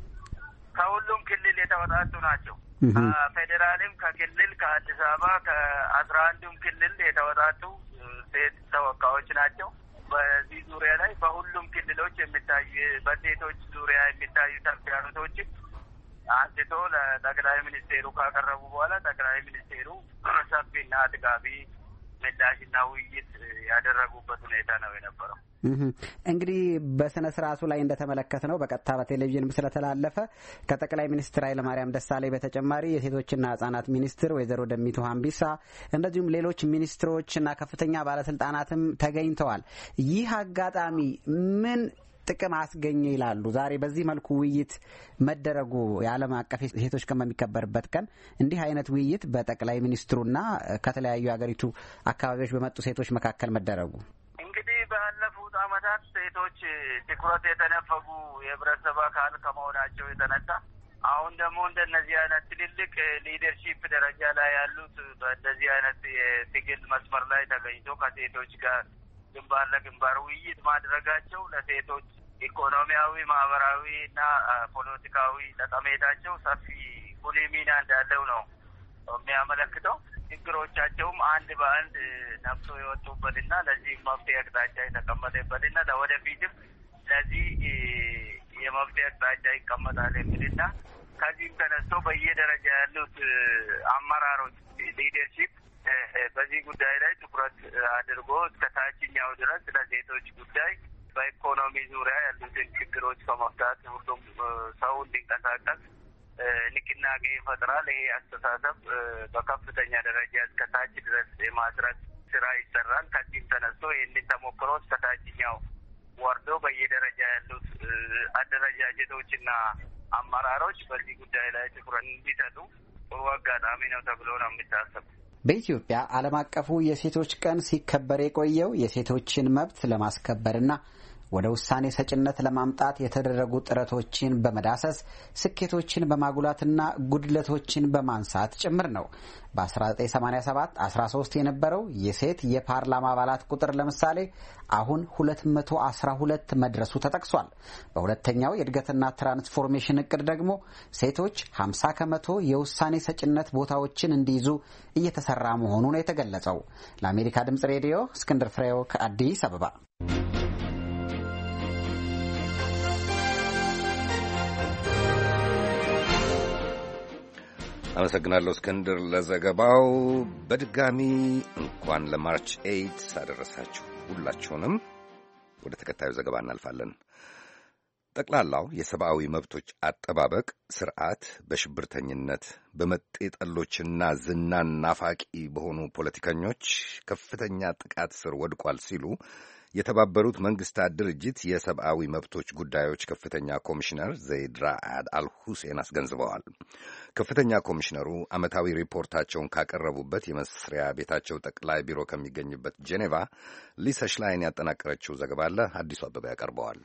ከሁሉም ክልል የተውጣጡ ናቸው። ከፌዴራልም፣ ከክልል፣ ከአዲስ አበባ ከአስራ አንዱም ክልል የተውጣጡ ሴት ተወካዮች ናቸው። በዚህ ዙሪያ ላይ በሁሉም ክልሎች የሚታዩ በሴቶች ዙሪያ የሚታዩ ተግዳሮቶችን አንስቶ ለጠቅላይ ሚኒስቴሩ ካቀረቡ በኋላ ጠቅላይ ሚኒስቴሩ ሰፊና አጥጋቢ ምላሽና ውይይት ያደረጉበት ሁኔታ ነው የነበረው። እንግዲህ በስነ ስርዓቱ ላይ እንደተመለከትነው በቀጥታ በቴሌቪዥን ስለተላለፈ ከጠቅላይ ሚኒስትር ኃይለማርያም ደሳለኝ በተጨማሪ የሴቶችና ህጻናት ሚኒስትር ወይዘሮ ደሚቱ ሀምቢሳ እንደዚሁም ሌሎች ሚኒስትሮችና ከፍተኛ ባለስልጣናትም ተገኝተዋል። ይህ አጋጣሚ ምን ጥቅም አስገኘ ይላሉ? ዛሬ በዚህ መልኩ ውይይት መደረጉ የዓለም አቀፍ ሴቶች ቀን በሚከበርበት ቀን እንዲህ አይነት ውይይት በጠቅላይ ሚኒስትሩና ከተለያዩ የሀገሪቱ አካባቢዎች በመጡ ሴቶች መካከል መደረጉ እንግዲህ ባለፉት በብዛት ሴቶች ትኩረት የተነፈጉ የህብረተሰብ አካል ከመሆናቸው የተነሳ አሁን ደግሞ እንደነዚህ አይነት ትልልቅ ሊደርሺፕ ደረጃ ላይ ያሉት በእንደዚህ አይነት የትግል መስመር ላይ ተገኝቶ ከሴቶች ጋር ግንባር ለግንባር ውይይት ማድረጋቸው ለሴቶች ኢኮኖሚያዊ፣ ማህበራዊ እና ፖለቲካዊ ጠቀሜታቸው ሰፊ ጉልህ ሚና እንዳለው ነው የሚያመለክተው። ችግሮቻቸውም አንድ በአንድ ነፍሶ የወጡበትና ለዚህ መፍትሄ አቅጣጫ የተቀመጠበትና ለወደፊትም ለዚህ የመፍትሄ አቅጣጫ ይቀመጣል የሚልና ከዚህም ተነስቶ በየደረጃ ያሉት አመራሮች ሊደርሺፕ በዚህ ጉዳይ ላይ ትኩረት አድርጎ እስከ ታችኛው ድረስ ለሴቶች ጉዳይ በኢኮኖሚ ዙሪያ ያሉትን ችግሮች ከመፍታት ሁሉም ሰው እንዲንቀሳቀስ ንቅናቄ ይፈጥራል። ይሄ አስተሳሰብ በከፍተኛ ደረጃ እስከ ታች ድረስ የማድረግ ስራ ይሰራል። ከዚህም ተነስቶ ይህንን ተሞክሮ እስከ ታችኛው ወርዶ በየደረጃ ያሉት አደረጃጀቶችና አመራሮች በዚህ ጉዳይ ላይ ትኩረት እንዲሰጡ ጥሩ አጋጣሚ ነው ተብሎ ነው የሚታሰብ። በኢትዮጵያ ዓለም አቀፉ የሴቶች ቀን ሲከበር የቆየው የሴቶችን መብት ለማስከበርና ወደ ውሳኔ ሰጭነት ለማምጣት የተደረጉ ጥረቶችን በመዳሰስ ስኬቶችን በማጉላትና ጉድለቶችን በማንሳት ጭምር ነው። በ1987 አስራ ሶስት የነበረው የሴት የፓርላማ አባላት ቁጥር ለምሳሌ አሁን ሁለት መቶ አስራ ሁለት መድረሱ ተጠቅሷል። በሁለተኛው የእድገትና ትራንስፎርሜሽን እቅድ ደግሞ ሴቶች ሀምሳ ከመቶ የውሳኔ ሰጭነት ቦታዎችን እንዲይዙ እየተሰራ መሆኑ ነው የተገለጸው። ለአሜሪካ ድምጽ ሬዲዮ እስክንድር ፍሬው ከአዲስ አበባ። አመሰግናለሁ እስክንድር ለዘገባው። በድጋሚ እንኳን ለማርች ኤይት አደረሳችሁ ሁላችሁንም። ወደ ተከታዩ ዘገባ እናልፋለን። ጠቅላላው የሰብአዊ መብቶች አጠባበቅ ስርዓት በሽብርተኝነት በመጤጠሎችና ዝናን ናፋቂ በሆኑ ፖለቲከኞች ከፍተኛ ጥቃት ስር ወድቋል ሲሉ የተባበሩት መንግስታት ድርጅት የሰብአዊ መብቶች ጉዳዮች ከፍተኛ ኮሚሽነር ዘይድ ራአድ አልሁሴን አስገንዝበዋል። ከፍተኛ ኮሚሽነሩ ዓመታዊ ሪፖርታቸውን ካቀረቡበት የመስሪያ ቤታቸው ጠቅላይ ቢሮ ከሚገኝበት ጄኔቫ ሊሳ ሽላይን ያጠናቀረችው ዘገባ አለ። አዲሱ አበባ ያቀርበዋል።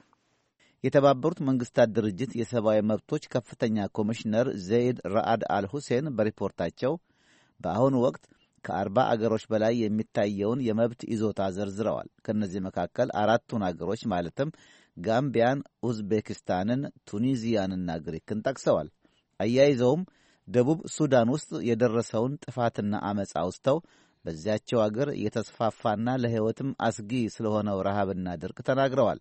የተባበሩት መንግስታት ድርጅት የሰብአዊ መብቶች ከፍተኛ ኮሚሽነር ዘይድ ራአድ አልሁሴን በሪፖርታቸው በአሁኑ ወቅት ከአርባ አገሮች በላይ የሚታየውን የመብት ይዞታ ዘርዝረዋል። ከእነዚህ መካከል አራቱን አገሮች ማለትም ጋምቢያን፣ ኡዝቤኪስታንን፣ ቱኒዚያንና ግሪክን ጠቅሰዋል። አያይዘውም ደቡብ ሱዳን ውስጥ የደረሰውን ጥፋትና አመፅ አውስተው በዚያቸው አገር የተስፋፋና ለሕይወትም አስጊ ስለሆነው ረሃብና ድርቅ ተናግረዋል።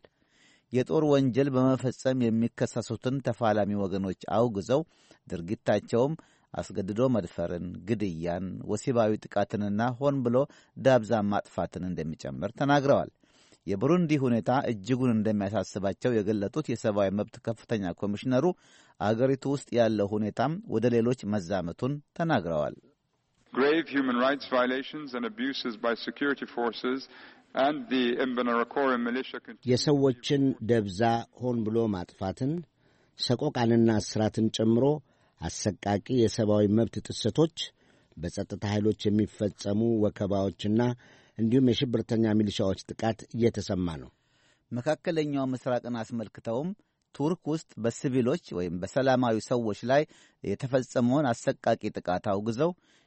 የጦር ወንጀል በመፈጸም የሚከሰሱትን ተፋላሚ ወገኖች አውግዘው ድርጊታቸውም አስገድዶ መድፈርን፣ ግድያን፣ ወሲባዊ ጥቃትንና ሆን ብሎ ዳብዛን ማጥፋትን እንደሚጨምር ተናግረዋል። የቡሩንዲ ሁኔታ እጅጉን እንደሚያሳስባቸው የገለጡት የሰብአዊ መብት ከፍተኛ ኮሚሽነሩ አገሪቱ ውስጥ ያለው ሁኔታም ወደ ሌሎች መዛመቱን ተናግረዋል። grave human rights violations and abuses by security forces and the Imbonerakure militia የሰዎችን ደብዛ ሆን ብሎ ማጥፋትን፣ ሰቆቃንና እስራትን ጨምሮ አሰቃቂ የሰብአዊ መብት ጥሰቶች፣ በጸጥታ ኃይሎች የሚፈጸሙ ወከባዎችና እንዲሁም የሽብርተኛ ሚሊሻዎች ጥቃት እየተሰማ ነው። መካከለኛው ምስራቅን አስመልክተውም ቱርክ ውስጥ በሲቪሎች ወይም በሰላማዊ ሰዎች ላይ የተፈጸመውን አሰቃቂ ጥቃት አውግዘው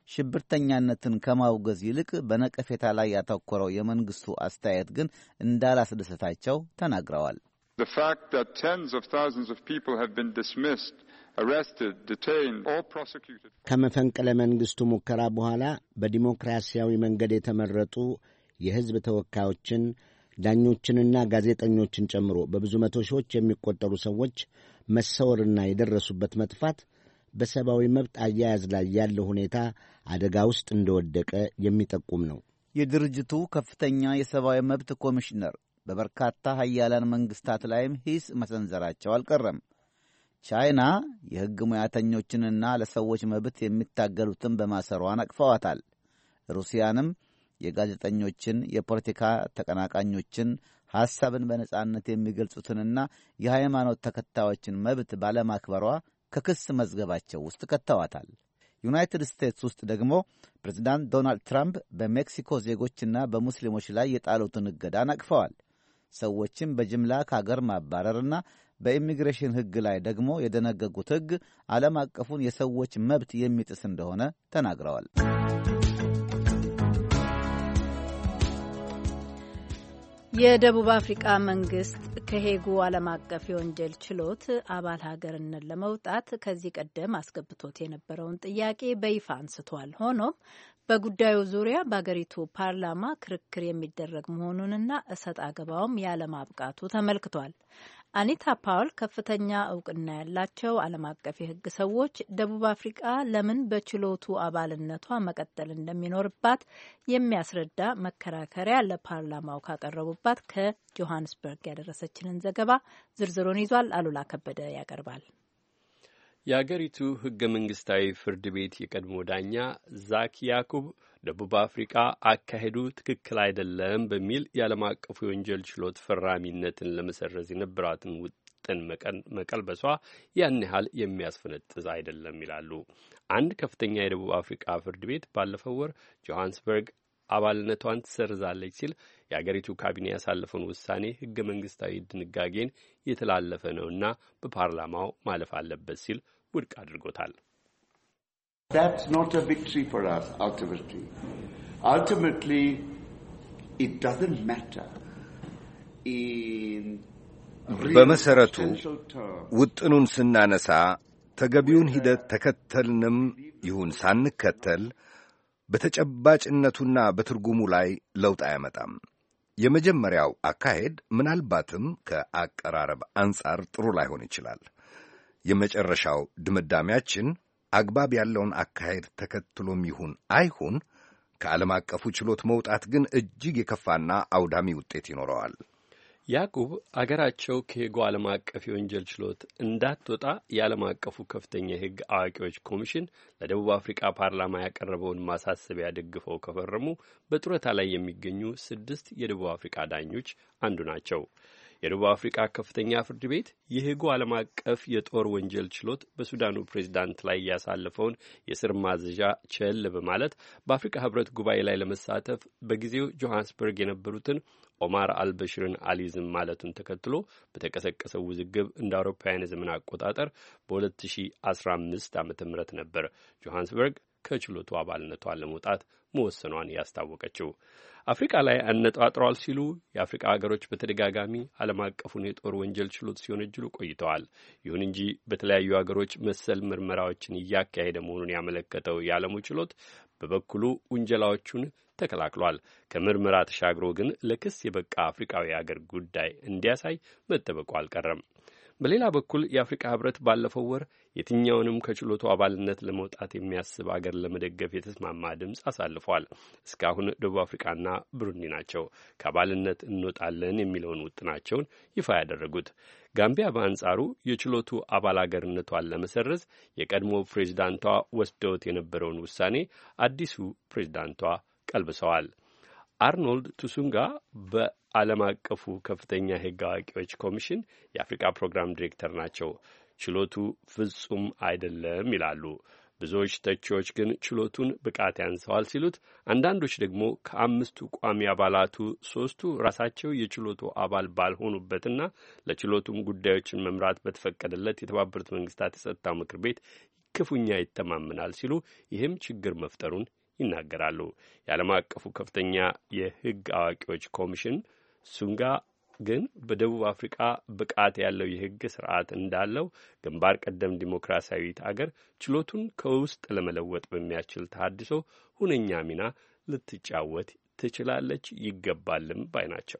ሽብርተኛነትን ከማውገዝ ይልቅ በነቀፌታ ላይ ያተኮረው የመንግስቱ አስተያየት ግን እንዳላስደሰታቸው ተናግረዋል። The fact that tens of thousands of people have been dismissed, arrested, detained or prosecuted. ከመፈንቅለ መንግስቱ ሙከራ በኋላ በዲሞክራሲያዊ መንገድ የተመረጡ የሕዝብ ተወካዮችን፣ ዳኞችንና ጋዜጠኞችን ጨምሮ በብዙ መቶ ሺዎች የሚቆጠሩ ሰዎች መሰወርና የደረሱበት መጥፋት በሰብአዊ መብት አያያዝ ላይ ያለው ሁኔታ አደጋ ውስጥ እንደወደቀ የሚጠቁም ነው። የድርጅቱ ከፍተኛ የሰብአዊ መብት ኮሚሽነር በበርካታ ሀያላን መንግስታት ላይም ሂስ መሰንዘራቸው አልቀረም። ቻይና የሕግ ሙያተኞችንና ለሰዎች መብት የሚታገሉትን በማሰሯን አቅፈዋታል። ሩሲያንም የጋዜጠኞችን፣ የፖለቲካ ተቀናቃኞችን፣ ሐሳብን በነጻነት የሚገልጹትንና የሃይማኖት ተከታዮችን መብት ባለማክበሯ ከክስ መዝገባቸው ውስጥ ከተዋታል። ዩናይትድ ስቴትስ ውስጥ ደግሞ ፕሬዝዳንት ዶናልድ ትራምፕ በሜክሲኮ ዜጎችና በሙስሊሞች ላይ የጣሉትን እገዳ ነቅፈዋል። ሰዎችን በጅምላ ከአገር ማባረርና በኢሚግሬሽን ሕግ ላይ ደግሞ የደነገጉት ሕግ ዓለም አቀፉን የሰዎች መብት የሚጥስ እንደሆነ ተናግረዋል። የደቡብ አፍሪካ መንግስት ከሄጉ ዓለም አቀፍ የወንጀል ችሎት አባል ሀገርነት ለመውጣት ከዚህ ቀደም አስገብቶት የነበረውን ጥያቄ በይፋ አንስቷል። ሆኖም በጉዳዩ ዙሪያ በአገሪቱ ፓርላማ ክርክር የሚደረግ መሆኑንና እሰጥ አገባውም ያለማብቃቱ ተመልክቷል። አኒታ ፓውል ከፍተኛ እውቅና ያላቸው ዓለም አቀፍ የሕግ ሰዎች ደቡብ አፍሪቃ ለምን በችሎቱ አባልነቷ መቀጠል እንደሚኖርባት የሚያስረዳ መከራከሪያ ለፓርላማው ካቀረቡባት ከጆሃንስበርግ ያደረሰችንን ዘገባ ዝርዝሩን ይዟል። አሉላ ከበደ ያቀርባል። የአገሪቱ ሕገ መንግስታዊ ፍርድ ቤት የቀድሞ ዳኛ ዛክ ያኩብ ደቡብ አፍሪካ አካሄዱ ትክክል አይደለም በሚል የዓለም አቀፉ የወንጀል ችሎት ፈራሚነትን ለመሰረዝ የነበራትን ውጥን መቀልበሷ ያን ያህል የሚያስፈነጥዝ አይደለም ይላሉ። አንድ ከፍተኛ የደቡብ አፍሪካ ፍርድ ቤት ባለፈው ወር ጆሃንስበርግ አባልነቷን ትሰርዛለች ሲል የአገሪቱ ካቢኔ ያሳለፈውን ውሳኔ ሕገ መንግስታዊ ድንጋጌን የተላለፈ ነውና በፓርላማው ማለፍ አለበት ሲል ውድቅ አድርጎታል። That's not a victory for us, ultimately. Ultimately, it doesn't matter. In በመሰረቱ ውጥኑን ስናነሳ ተገቢውን ሂደት ተከተልንም ይሁን ሳንከተል በተጨባጭነቱና በትርጉሙ ላይ ለውጥ አያመጣም። የመጀመሪያው አካሄድ ምናልባትም ከአቀራረብ አንጻር ጥሩ ላይሆን ይችላል። የመጨረሻው ድምዳሜያችን አግባብ ያለውን አካሄድ ተከትሎም ይሁን አይሁን ከዓለም አቀፉ ችሎት መውጣት ግን እጅግ የከፋና አውዳሚ ውጤት ይኖረዋል። ያዕቁብ አገራቸው ከሄጉ ዓለም አቀፍ የወንጀል ችሎት እንዳትወጣ የዓለም አቀፉ ከፍተኛ የሕግ አዋቂዎች ኮሚሽን ለደቡብ አፍሪካ ፓርላማ ያቀረበውን ማሳሰቢያ ደግፈው ከፈረሙ በጡረታ ላይ የሚገኙ ስድስት የደቡብ አፍሪካ ዳኞች አንዱ ናቸው። የደቡብ አፍሪካ ከፍተኛ ፍርድ ቤት የሄጉ ዓለም አቀፍ የጦር ወንጀል ችሎት በሱዳኑ ፕሬዝዳንት ላይ ያሳለፈውን የስር ማዘዣ ቸል በማለት በአፍሪካ ሕብረት ጉባኤ ላይ ለመሳተፍ በጊዜው ጆሃንስበርግ የነበሩትን ኦማር አልበሽርን አሊዝም ማለቱን ተከትሎ በተቀሰቀሰው ውዝግብ እንደ አውሮፓውያን የዘመን አቆጣጠር በሁለት ሺህ አስራ አምስት ዓመተ ምህረት ነበር ጆሃንስበርግ ከችሎቱ አባልነቷን ለመውጣት መወሰኗን ያስታወቀችው። አፍሪካ ላይ አነጣጥሯል ሲሉ የአፍሪካ ሀገሮች በተደጋጋሚ ዓለም አቀፉን የጦር ወንጀል ችሎት ሲወነጅሉ ቆይተዋል። ይሁን እንጂ በተለያዩ ሀገሮች መሰል ምርመራዎችን እያካሄደ መሆኑን ያመለከተው የዓለሙ ችሎት በበኩሉ ውንጀላዎቹን ተከላክሏል። ከምርመራ ተሻግሮ ግን ለክስ የበቃ አፍሪካዊ አገር ጉዳይ እንዲያሳይ መጠበቁ አልቀረም። በሌላ በኩል የአፍሪካ ሕብረት ባለፈው ወር የትኛውንም ከችሎቱ አባልነት ለመውጣት የሚያስብ አገር ለመደገፍ የተስማማ ድምፅ አሳልፏል። እስካሁን ደቡብ አፍሪካና ብሩንዲ ናቸው ከአባልነት እንወጣለን የሚለውን ውጥናቸውን ይፋ ያደረጉት። ጋምቢያ በአንጻሩ የችሎቱ አባል አገርነቷን ለመሰረዝ የቀድሞ ፕሬዝዳንቷ ወስደውት የነበረውን ውሳኔ አዲሱ ፕሬዝዳንቷ ቀልብሰዋል። አርኖልድ ቱሱንጋ በዓለም አቀፉ ከፍተኛ ሕግ አዋቂዎች ኮሚሽን የአፍሪካ ፕሮግራም ዲሬክተር ናቸው። ችሎቱ ፍጹም አይደለም ይላሉ። ብዙዎች ተቺዎች ግን ችሎቱን ብቃት ያንሰዋል ሲሉት፣ አንዳንዶች ደግሞ ከአምስቱ ቋሚ አባላቱ ሶስቱ ራሳቸው የችሎቱ አባል ባልሆኑበትና ለችሎቱም ጉዳዮችን መምራት በተፈቀደለት የተባበሩት መንግስታት የጸጥታው ምክር ቤት ክፉኛ ይተማመናል ሲሉ ይህም ችግር መፍጠሩን ይናገራሉ። የዓለም አቀፉ ከፍተኛ የሕግ አዋቂዎች ኮሚሽን ሱንጋ ግን በደቡብ አፍሪካ ብቃት ያለው የሕግ ስርዓት እንዳለው ግንባር ቀደም ዲሞክራሲያዊት አገር ችሎቱን ከውስጥ ለመለወጥ በሚያስችል ተሃድሶ ሁነኛ ሚና ልትጫወት ትችላለች ይገባልም ባይ ናቸው።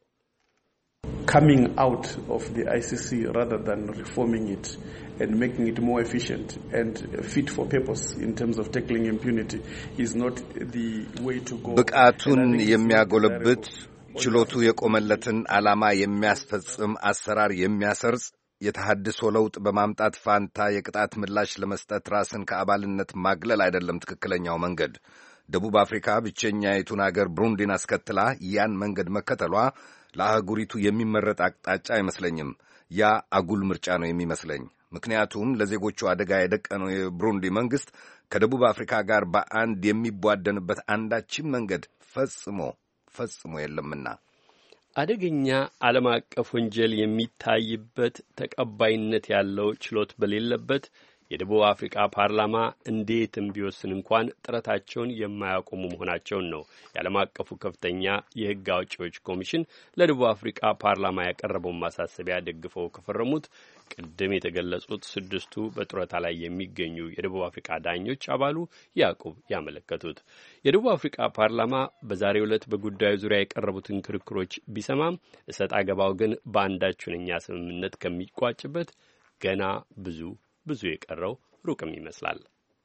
Coming out of the I C C rather than reforming it and making it more efficient and fit for purpose in terms of tackling impunity is not the way to go. ብቃቱን የሚያጎለብት ችሎቱ የቆመለትን ዓላማ የሚያስፈጽም አሰራር የሚያሰርጽ የተሐድሶ ለውጥ በማምጣት ፋንታ የቅጣት ምላሽ ለመስጠት ራስን ከአባልነት ማግለል አይደለም ትክክለኛው መንገድ። ደቡብ አፍሪካ ብቸኛይቱን አገር ብሩንዲን አስከትላ ያን መንገድ መከተሏ ለአህጉሪቱ የሚመረጥ አቅጣጫ አይመስለኝም። ያ አጉል ምርጫ ነው የሚመስለኝ። ምክንያቱም ለዜጎቹ አደጋ የደቀነው የብሩንዲ መንግሥት ከደቡብ አፍሪካ ጋር በአንድ የሚቧደንበት አንዳችም መንገድ ፈጽሞ ፈጽሞ የለምና። አደገኛ ዓለም አቀፍ ወንጀል የሚታይበት ተቀባይነት ያለው ችሎት በሌለበት የደቡብ አፍሪካ ፓርላማ እንዴትም ቢወስን እንኳን ጥረታቸውን የማያቆሙ መሆናቸውን ነው የዓለም አቀፉ ከፍተኛ የሕግ አውጪዎች ኮሚሽን ለደቡብ አፍሪካ ፓርላማ ያቀረበውን ማሳሰቢያ ደግፈው ከፈረሙት ቅድም የተገለጹት ስድስቱ በጡረታ ላይ የሚገኙ የደቡብ አፍሪካ ዳኞች አባሉ ያዕቆብ ያመለከቱት። የደቡብ አፍሪካ ፓርላማ በዛሬው ዕለት በጉዳዩ ዙሪያ የቀረቡትን ክርክሮች ቢሰማም እሰጥ አገባው ግን በአንዳች ሁነኛ ስምምነት ከሚቋጭበት ገና ብዙ ብዙ የቀረው ሩቅም ይመስላል።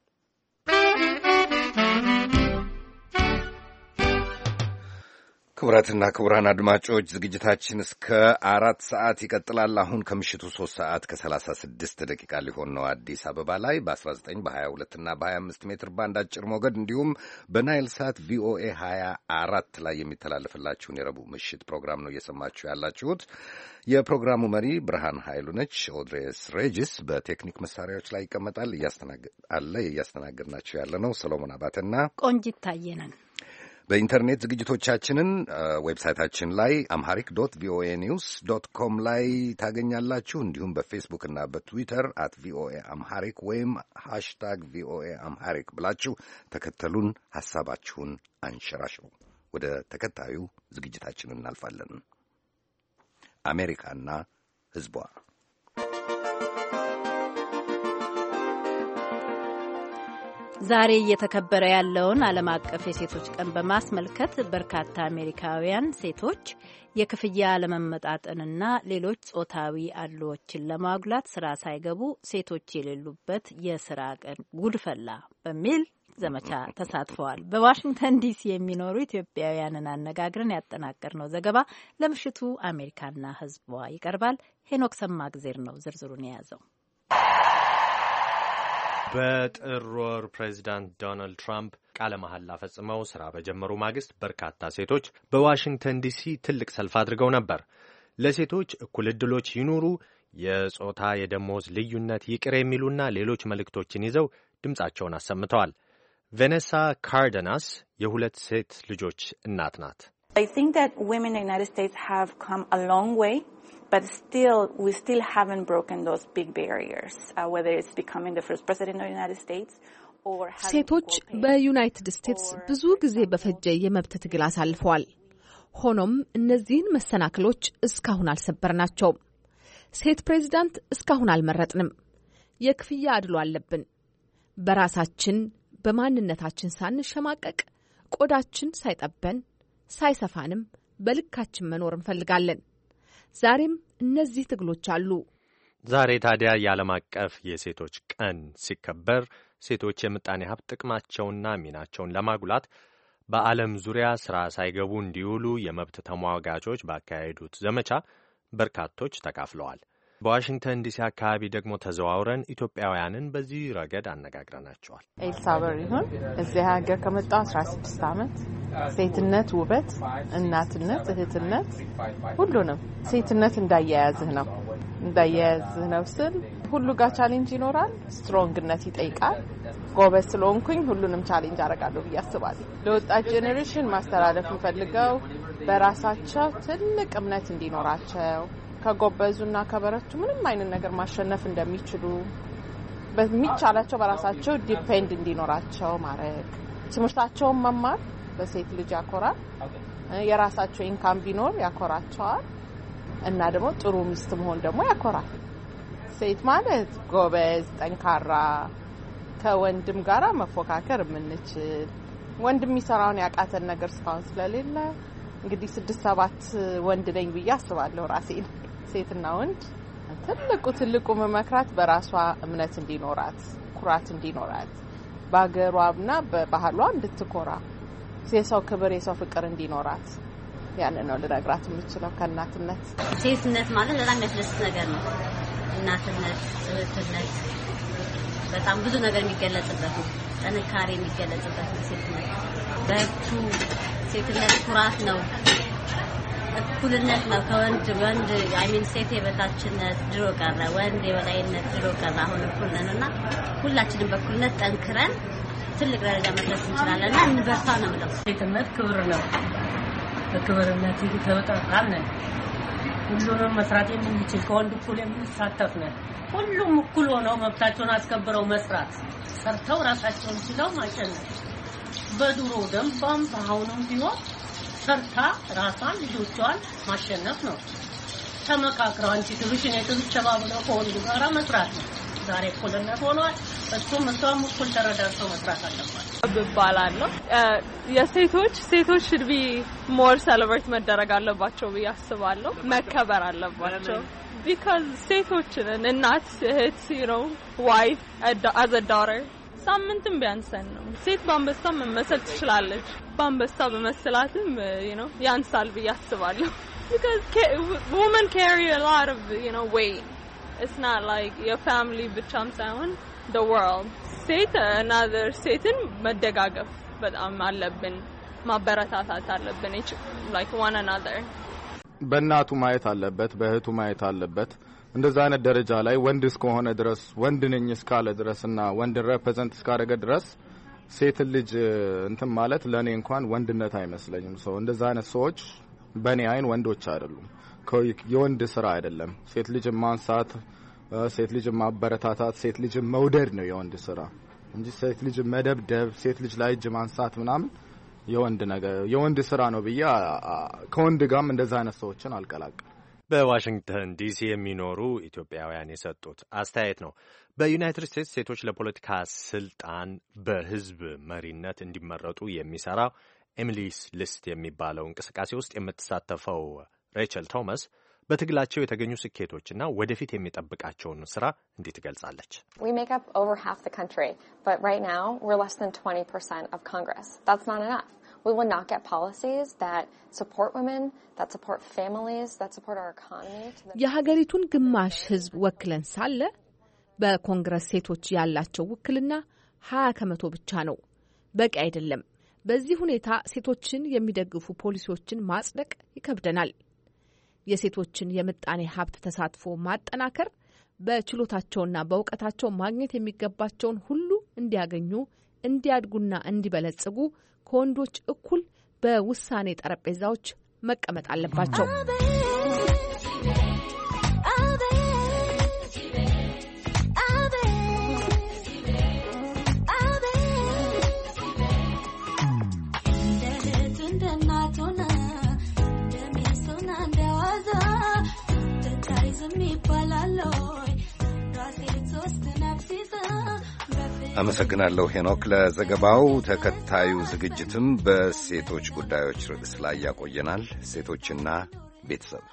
ክቡራትና ክቡራን አድማጮች ዝግጅታችን እስከ አራት ሰዓት ይቀጥላል። አሁን ከምሽቱ ሶስት ሰዓት ከሰላሳ ስድስት ደቂቃ ሊሆን ነው አዲስ አበባ ላይ በአስራ ዘጠኝ በሀያ ሁለት እና በሀያ አምስት ሜትር ባንድ አጭር ሞገድ እንዲሁም በናይል ሳት ቪኦኤ ሀያ አራት ላይ የሚተላለፍላችሁን የረቡዕ ምሽት ፕሮግራም ነው እየሰማችሁ ያላችሁት። የፕሮግራሙ መሪ ብርሃን ኃይሉ ነች። ኦድሬስ ሬጅስ በቴክኒክ መሳሪያዎች ላይ ይቀመጣል። አለ እያስተናገድናቸው ያለ ነው ሰሎሞን አባተና ቆንጂት ታየነን። በኢንተርኔት ዝግጅቶቻችንን ዌብሳይታችን ላይ አምሃሪክ ዶት ቪኦኤ ኒውስ ዶት ኮም ላይ ታገኛላችሁ። እንዲሁም በፌስቡክ እና በትዊተር አት ቪኦኤ አምሃሪክ ወይም ሃሽታግ ቪኦኤ አምሃሪክ ብላችሁ ተከተሉን፣ ሐሳባችሁን አንሸራሽሩ። ወደ ተከታዩ ዝግጅታችን እናልፋለን። አሜሪካና ሕዝቧ ዛሬ እየተከበረ ያለውን ዓለም አቀፍ የሴቶች ቀን በማስመልከት በርካታ አሜሪካውያን ሴቶች የክፍያ አለመመጣጠንና ሌሎች ጾታዊ አድልዎችን ለማጉላት ስራ ሳይገቡ ሴቶች የሌሉበት የስራ ቀን ጉድፈላ በሚል ዘመቻ ተሳትፈዋል። በዋሽንግተን ዲሲ የሚኖሩ ኢትዮጵያውያንን አነጋግረን ያጠናቀርነው ዘገባ ለምሽቱ አሜሪካና ሕዝቧ ይቀርባል። ሄኖክ ሰማግዜር ነው ዝርዝሩን የያዘው። በጥር ወር ፕሬዚዳንት ዶናልድ ትራምፕ ቃለ መሐላ ፈጽመው ስራ በጀመሩ ማግስት በርካታ ሴቶች በዋሽንግተን ዲሲ ትልቅ ሰልፍ አድርገው ነበር። ለሴቶች እኩል ዕድሎች ይኑሩ፣ የጾታ የደሞዝ ልዩነት ይቅር የሚሉና ሌሎች መልእክቶችን ይዘው ድምጻቸውን አሰምተዋል። ቬኔሳ ካርደናስ የሁለት ሴት ልጆች እናት ናት። I think that women in the United States have come a long way. But still, we still haven't broken those big barriers, uh, whether it's becoming the first president of the United States or ሴቶች በዩናይትድ ስቴትስ ብዙ ጊዜ በፈጀ የመብት ትግል አሳልፈዋል። ሆኖም እነዚህን መሰናክሎች እስካሁን አልሰበርናቸውም። ሴት ፕሬዝዳንት እስካሁን አልመረጥንም። የክፍያ አድሎ አለብን። በራሳችን በማንነታችን ሳንሸማቀቅ፣ ቆዳችን ሳይጠበን ሳይሰፋንም በልካችን መኖር እንፈልጋለን። ዛሬም እነዚህ ትግሎች አሉ። ዛሬ ታዲያ የዓለም አቀፍ የሴቶች ቀን ሲከበር ሴቶች የምጣኔ ሀብት ጥቅማቸውና ሚናቸውን ለማጉላት በዓለም ዙሪያ ሥራ ሳይገቡ እንዲውሉ የመብት ተሟጋቾች ባካሄዱት ዘመቻ በርካቶች ተካፍለዋል። በዋሽንግተን ዲሲ አካባቢ ደግሞ ተዘዋውረን ኢትዮጵያውያንን በዚህ ረገድ አነጋግረናቸዋል። ኤልሳበር ይሁን እዚህ ሀገር ከመጣሁ አስራ ስድስት ዓመት ሴትነት ውበት፣ እናትነት፣ እህትነት ሁሉንም ሴትነት እንዳያያዝህ ነው እንዳያያዝህ ነው ስል ሁሉ ጋር ቻሌንጅ ይኖራል። ስትሮንግነት ይጠይቃል። ጎበዝ ስለሆንኩኝ ሁሉንም ቻሌንጅ አደርጋለሁ ብዬ አስባለሁ። ለወጣት ጄኔሬሽን ማስተላለፍ የምፈልገው በራሳቸው ትልቅ እምነት እንዲኖራቸው ከጎበዙና ከበረቱ ምንም አይነት ነገር ማሸነፍ እንደሚችሉ በሚቻላቸው በራሳቸው ዲፔንድ እንዲኖራቸው ማድረግ፣ ትምህርታቸውን መማር በሴት ልጅ ያኮራል። የራሳቸው ኢንካም ቢኖር ያኮራቸዋል። እና ደግሞ ጥሩ ሚስት መሆን ደግሞ ያኮራል። ሴት ማለት ጎበዝ፣ ጠንካራ፣ ከወንድም ጋራ መፎካከር የምንችል ወንድ የሚሰራውን ያቃተን ነገር እስካሁን ስለሌለ እንግዲህ ስድስት ሰባት ወንድ ነኝ ብዬ አስባለሁ ራሴን። ሴትና ወንድ ትልቁ ትልቁ መመክራት በራሷ እምነት እንዲኖራት፣ ኩራት እንዲኖራት፣ በአገሯና በባህሏ እንድትኮራ፣ የሰው ክብር የሰው ፍቅር እንዲኖራት ያን ነው ልነግራት የምችለው። ከእናትነት ሴትነት ማለት በጣም የሚያስደስት ነገር ነው። እናትነት፣ እህትነት በጣም ብዙ ነገር የሚገለጽበት ነው። ጥንካሬ የሚገለጽበት ነው። ሴትነት በእቱ ሴትነት ኩራት ነው። እኩልነት ነው። ከወንድ ወንድ አይ ሚን ሴት የበታችነት ድሮ ቀረ፣ ወንድ የበላይነት ድሮ ቀረ። አሁን እኩል ነንና ሁላችንም በእኩልነት ጠንክረን ትልቅ ደረጃ መድረስ እንችላለን እና እንበርታ ነው የምለው። ሴትነት ክብር ነው። በክብርነት ተበጣጣን ነን። ሁሉንም መስራት የምንችል ከወንድ እኩል የምንሳተፍ ነን። ሁሉም እኩል ሆነው መብታቸውን አስከብረው መስራት ሰርተው ራሳቸውን ችለው ማሸነፍ በድሮ ደንባም በአሁኑም ቢሆን ሰርታ ራሷን ልጆቿን ማሸነፍ ነው። ተመካክረው አንቺ ትብሽ እኔ ትብሽ ተባብለው ከወንዱ ጋር መስራት ነው። ዛሬ እኩልነት ሆኗል። እሱም እሷም እኩል ተረዳድተው መስራት አለባቸው እባላለሁ። የሴቶች ሴቶች should be more celebrate መደረግ አለባቸው ብዬ አስባለሁ። መከበር አለባቸው because ሴቶች እናት እህት you know wife as a daughter ሳምንትም ቢያንሰን ነው። ሴት በአንበሳ መመሰል ትችላለች። በአንበሳ በመሰላትም you know ያንሳል ብዬ አስባለሁ because women carry a lot of you know weight. It's not like your family ብቻም ሳይሆን the world. ሴት another ሴትን መደጋገፍ በጣም አለብን። ማበረታታት አለብን like one another. በእናቱ ማየት አለበት፣ በእህቱ ማየት አለበት። እንደዛ አይነት ደረጃ ላይ ወንድ እስከሆነ ድረስ ወንድ ነኝ እስካለ ድረስና ወንድ ሪፕሬዘንት እስካደረገ ድረስ ሴት ልጅ እንትን ማለት ለኔ እንኳን ወንድነት አይመስለኝም። ሰው እንደዛ አይነት ሰዎች በኔ አይን ወንዶች አይደሉም። የወንድ ስራ አይደለም። ሴት ልጅ ማንሳት፣ ሴት ልጅ ማበረታታት፣ ሴት ልጅ መውደድ ነው የወንድ ስራ እንጂ ሴት ልጅ መደብደብ፣ ሴት ልጅ ላይ እጅ ማንሳት ምናምን የወንድ ነገር የወንድ ስራ ነው ብዬ ከወንድ ጋርም እንደዛ አይነት ሰዎችን አልቀላቅልም። በዋሽንግተን ዲሲ የሚኖሩ ኢትዮጵያውያን የሰጡት አስተያየት ነው። በዩናይትድ ስቴትስ ሴቶች ለፖለቲካ ስልጣን በህዝብ መሪነት እንዲመረጡ የሚሰራው ኤሚሊስ ሊስት የሚባለው እንቅስቃሴ ውስጥ የምትሳተፈው ሬቸል ቶማስ በትግላቸው የተገኙ ስኬቶችና ወደፊት የሚጠብቃቸውን ስራ እንዴት ትገልጻለች? We make up over half the country, but right now we're less than twenty percent of Congress. That's not enough. We will not get policies that support women, that support families, that support our economy. የሀገሪቱን ግማሽ ህዝብ ወክለን ሳለ በኮንግረስ ሴቶች ያላቸው ውክልና ሀያ ከመቶ ብቻ ነው። በቂ አይደለም። በዚህ ሁኔታ ሴቶችን የሚደግፉ ፖሊሲዎችን ማጽደቅ ይከብደናል። የሴቶችን የምጣኔ ሀብት ተሳትፎ ማጠናከር፣ በችሎታቸውና በእውቀታቸው ማግኘት የሚገባቸውን ሁሉ እንዲያገኙ፣ እንዲያድጉና እንዲበለጽጉ ከወንዶች እኩል በውሳኔ ጠረጴዛዎች መቀመጥ አለባቸው። አመሰግናለሁ ሄኖክ ለዘገባው። ተከታዩ ዝግጅትም በሴቶች ጉዳዮች ርዕስ ላይ ያቆየናል። ሴቶችና ቤተሰብ።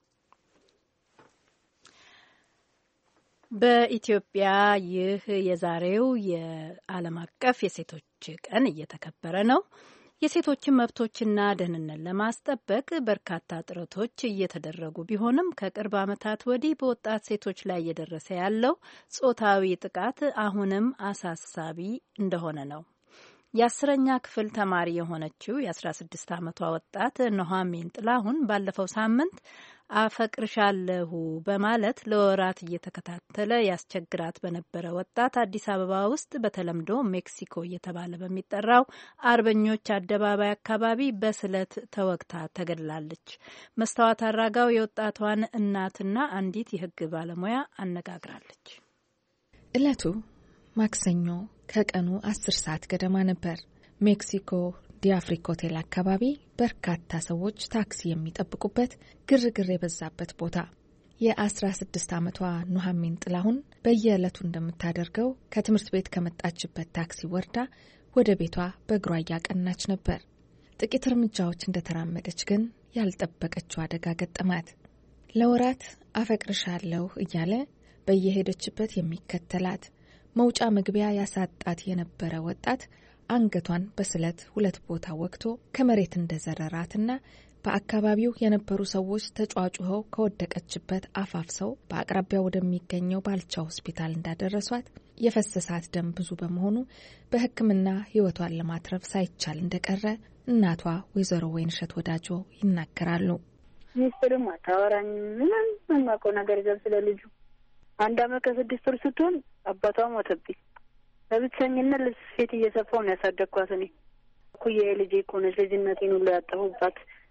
በኢትዮጵያ ይህ የዛሬው የዓለም አቀፍ የሴቶች ቀን እየተከበረ ነው። የሴቶችን መብቶችና ደህንነት ለማስጠበቅ በርካታ ጥረቶች እየተደረጉ ቢሆንም ከቅርብ ዓመታት ወዲህ በወጣት ሴቶች ላይ እየደረሰ ያለው ጾታዊ ጥቃት አሁንም አሳሳቢ እንደሆነ ነው። የአስረኛ ክፍል ተማሪ የሆነችው የአስራ ስድስት ዓመቷ ወጣት ኑሐሚን ጥላሁን ባለፈው ሳምንት አፈቅርሻለሁ በማለት ለወራት እየተከታተለ ያስቸግራት በነበረ ወጣት አዲስ አበባ ውስጥ በተለምዶ ሜክሲኮ እየተባለ በሚጠራው አርበኞች አደባባይ አካባቢ በስለት ተወግታ ተገድላለች። መስታወት አራጋው የወጣቷን እናትና አንዲት የሕግ ባለሙያ አነጋግራለች። ዕለቱ ማክሰኞ ከቀኑ አስር ሰዓት ገደማ ነበር። ሜክሲኮ ዲአፍሪክ ሆቴል አካባቢ በርካታ ሰዎች ታክሲ የሚጠብቁበት ግርግር የበዛበት ቦታ። የአስራ ስድስት ዓመቷ ኑሐሚን ጥላሁን በየዕለቱ እንደምታደርገው ከትምህርት ቤት ከመጣችበት ታክሲ ወርዳ ወደ ቤቷ በእግሯ እያቀናች ነበር። ጥቂት እርምጃዎች እንደተራመደች ግን ያልጠበቀችው አደጋ ገጠማት። ለወራት አፈቅርሻለሁ እያለ በየሄደችበት የሚከተላት መውጫ መግቢያ ያሳጣት የነበረ ወጣት አንገቷን በስለት ሁለት ቦታ ወግቶ ከመሬት እንደዘረራትና በአካባቢው የነበሩ ሰዎች ተጫጫኸው ከወደቀችበት አፋፍሰው በአቅራቢያ ወደሚገኘው ባልቻ ሆስፒታል እንዳደረሷት የፈሰሳት ደም ብዙ በመሆኑ በሕክምና ሕይወቷን ለማትረፍ ሳይቻል እንደቀረ እናቷ ወይዘሮ ወይንሸት ወዳጆ ይናገራሉ። ሚስጥርም አታወራኝ ምንም የማውቀው ነገር የለም ስለ ልጁ። አንድ አመት ከስድስት ወር ስትሆን አባቷ ሞተብኝ። በብቸኝነት ልብስ ሴት እየሰፋሁ ነው ያሳደግኳት። እኔ እኩዬ ልጄ እኮ ነች። ልጅነቴን ሁሉ ያጠሁባት።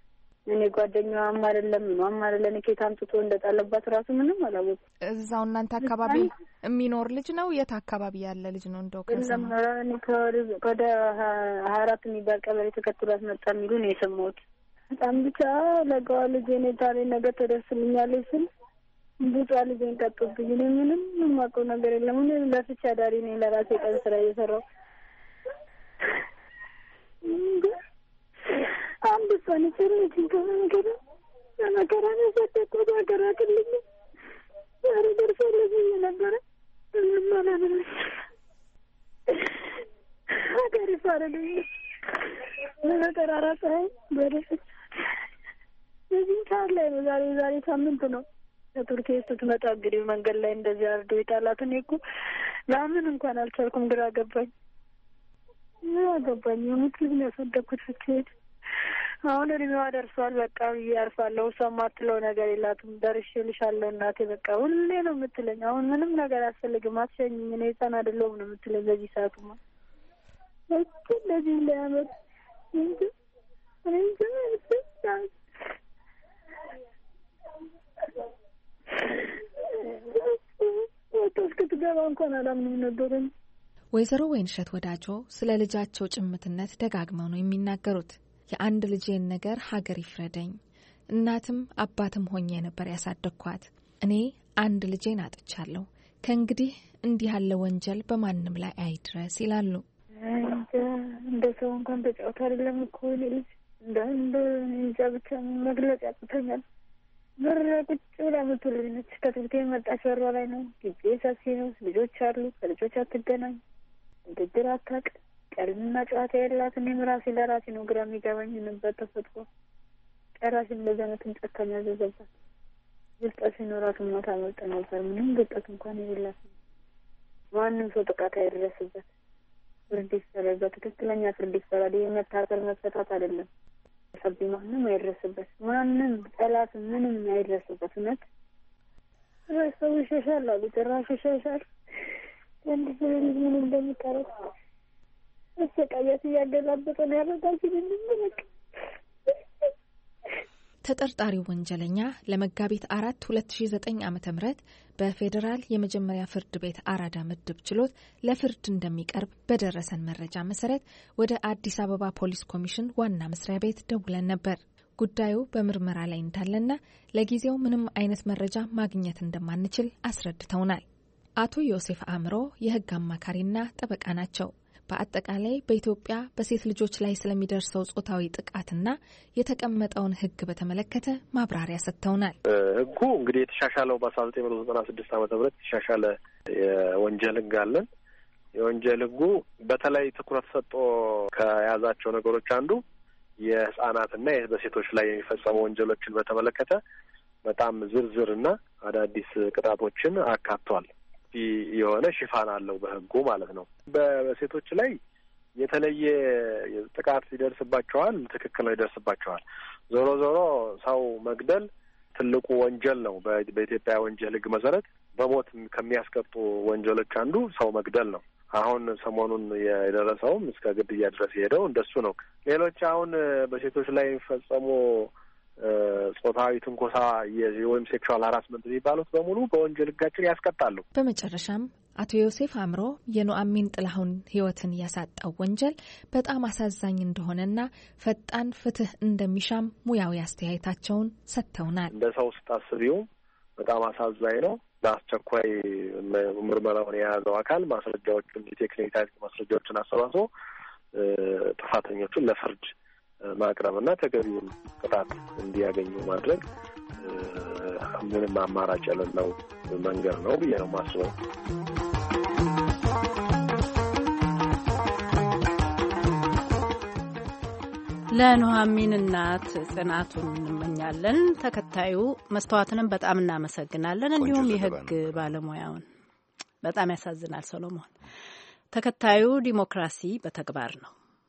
እኔ ጓደኛዋም አይደለም ምንም አይደለም ከየት አምጥቶ እንደጣለባት ራሱ ምንም አላወኩም። እዛው እናንተ አካባቢ የሚኖር ልጅ ነው? የት አካባቢ ያለ ልጅ ነው? እንደው ከሰማ እኔ ከወደ ሀያ አራት የሚባል ቀበሌ ተከትሏት መጣ የሚሉ ነው የሰማሁት። በጣም ብቻ ለጋዋ ልጅ እኔ ታዲያ ነገ ትደርስልኛለች ስል ብዙ ልጅን ቀጥቶብኝ እኔ ምንም የማውቀው ነገር የለም። እኔ ለፍቻ ዳሪ ነኝ ለራሴ ቀን ስራ እየሰራሁ አንድ ሰው ነው እንግዲህ ለመከራ ነው ሰጥቶ አገራክልኝ ዛሬ ደርሶልኝ ነበረ ማለት ነው። ሀገር ይፋረልኝ ለተራራ ፀሐይ በደስ እዚህ ታለ ዛሬ ዛሬ ሳምንት ነው ከቱርክ ስትመጣ እንግዲህ መንገድ ላይ እንደዚህ አርዶ ይጣላት። እኔ እኮ ለምን እንኳን አልቻልኩም። ግራ ገባኝ ገባኝ የሙት ልጅ ነው ያሳደግኩት ፍትሄድ አሁን እድሜዋ ደርሷል። በቃ ያርፋለሁ። እሷ የማትለው ነገር የላትም። ደርሼልሻለሁ እናቴ በቃ ሁሌ ነው የምትለኝ። አሁን ምንም ነገር አያስፈልግም አትሸኝም እኔ ህፃን አይደለሁም ነው የምትለኝ። በዚህ ሰዓቱማ እኮ እንደዚህ ለያመት እንጂ እንጂ እስክትገባ እንኳን አላምንም ነበረኝ። ወይዘሮ ወይንሸት ወዳጆ ስለ ልጃቸው ጭምትነት ደጋግመው ነው የሚናገሩት። የአንድ ልጄን ነገር ሀገር ይፍረደኝ፣ እናትም አባትም ሆኜ ነበር ያሳደግኳት። እኔ አንድ ልጄን አጥቻለሁ። ከእንግዲህ እንዲህ ያለ ወንጀል በማንም ላይ አይድረስ ይላሉ። እንደ ሰው እንኳን ተጫውታ አይደለም እኮ ልጅ እንደ እንደ እንጃ ብቻ መግለጽ ያቅተኛል። በር ቁጭ ብላ የምትውል ነች። ከትምህርት የመጣች በሯ ላይ ነው። ግቢ ሰፊ ነው። ልጆች አሉ። ከልጆች አትገናኝ፣ ንግግር አታውቅ፣ ቀልምና ጨዋታ የላት። እኔም ራሴ ለራሴ ነው ግራ የሚገባኝ ነበር። ተፈጥሮ ጨራሽ እንደዚህ አይነትን ጨካኝ ያዘዘባት ብልጠት ሲኖራት ሞታ መልጠ ነበር። ምንም ብልጠት እንኳን የሌላት ማንም ሰው ጥቃት አይደረስበት። ፍርድ ይፈረድበት፣ ትክክለኛ ፍርድ ይፈረድ። የመታሰር መፈታት አይደለም። ሰቢ ማንም አይደረስበት፣ ማንም ጠላት ምንም አይደረስበት። እውነት ሰው ይሸሻል አሉ። ጭራሽ ይሸሻል። እንድ ልጅ ምን እንደምታረግ አሰቃያት እያገላበጠ ነው ያረጋችሁ እንደምንልክ ተጠርጣሪው ወንጀለኛ ለመጋቢት አራት ሁለት ሺ ዘጠኝ ዓመተ ምህረት በፌዴራል የመጀመሪያ ፍርድ ቤት አራዳ ምድብ ችሎት ለፍርድ እንደሚቀርብ በደረሰን መረጃ መሰረት ወደ አዲስ አበባ ፖሊስ ኮሚሽን ዋና መስሪያ ቤት ደውለን ነበር። ጉዳዩ በምርመራ ላይ እንዳለና ለጊዜው ምንም አይነት መረጃ ማግኘት እንደማንችል አስረድተውናል። አቶ ዮሴፍ አእምሮ የሕግ አማካሪና ጠበቃ ናቸው። በአጠቃላይ በኢትዮጵያ በሴት ልጆች ላይ ስለሚደርሰው ጾታዊ ጥቃትና የተቀመጠውን ሕግ በተመለከተ ማብራሪያ ሰጥተውናል። ሕጉ እንግዲህ የተሻሻለው በአስራ ዘጠኝ መቶ ዘጠና ስድስት ዓመተ ምህረት የተሻሻለ የወንጀል ሕግ አለን። የወንጀል ሕጉ በተለይ ትኩረት ሰጥቶ ከያዛቸው ነገሮች አንዱ የህጻናትና በሴቶች ላይ የሚፈጸሙ ወንጀሎችን በተመለከተ በጣም ዝርዝርና አዳዲስ ቅጣቶችን አካቷል። የሆነ ሽፋን አለው በህጉ ማለት ነው። በሴቶች ላይ የተለየ ጥቃት ይደርስባቸዋል፣ ትክክል ነው ይደርስባቸዋል። ዞሮ ዞሮ ሰው መግደል ትልቁ ወንጀል ነው። በኢትዮጵያ ወንጀል ህግ መሰረት በሞት ከሚያስቀጡ ወንጀሎች አንዱ ሰው መግደል ነው። አሁን ሰሞኑን የደረሰውም እስከ ግድያ ድረስ የሄደው እንደሱ ነው። ሌሎች አሁን በሴቶች ላይ የሚፈጸሙ ጾታዊ ትንኮሳ ወይም ሴክሹዋል ሃራስመንት የሚባሉት በሙሉ በወንጀል ህጋችን ያስቀጣሉ። በመጨረሻም አቶ ዮሴፍ አእምሮ የኑአሚን ጥላሁን ህይወትን ያሳጣው ወንጀል በጣም አሳዛኝ እንደሆነና ፈጣን ፍትህ እንደሚሻም ሙያዊ አስተያየታቸውን ሰጥተውናል። እንደ ሰው ስታስቢው በጣም አሳዛኝ ነው። በአስቸኳይ ምርመራውን የያዘው አካል ማስረጃዎችን የቴክኒካል ማስረጃዎችን አሰባስቦ ጥፋተኞቹን ለፍርድ ማቅረብና ተገቢውን ቅጣት እንዲያገኙ ማድረግ ምንም አማራጭ የሌለው መንገድ ነው ብዬ ነው የማስበው። ለኑሐሚን እናት ጽናቱን እንመኛለን። ተከታዩ መስተዋትንም በጣም እናመሰግናለን። እንዲሁም የህግ ባለሙያውን በጣም ያሳዝናል ሰሎሞን። ተከታዩ ዲሞክራሲ በተግባር ነው።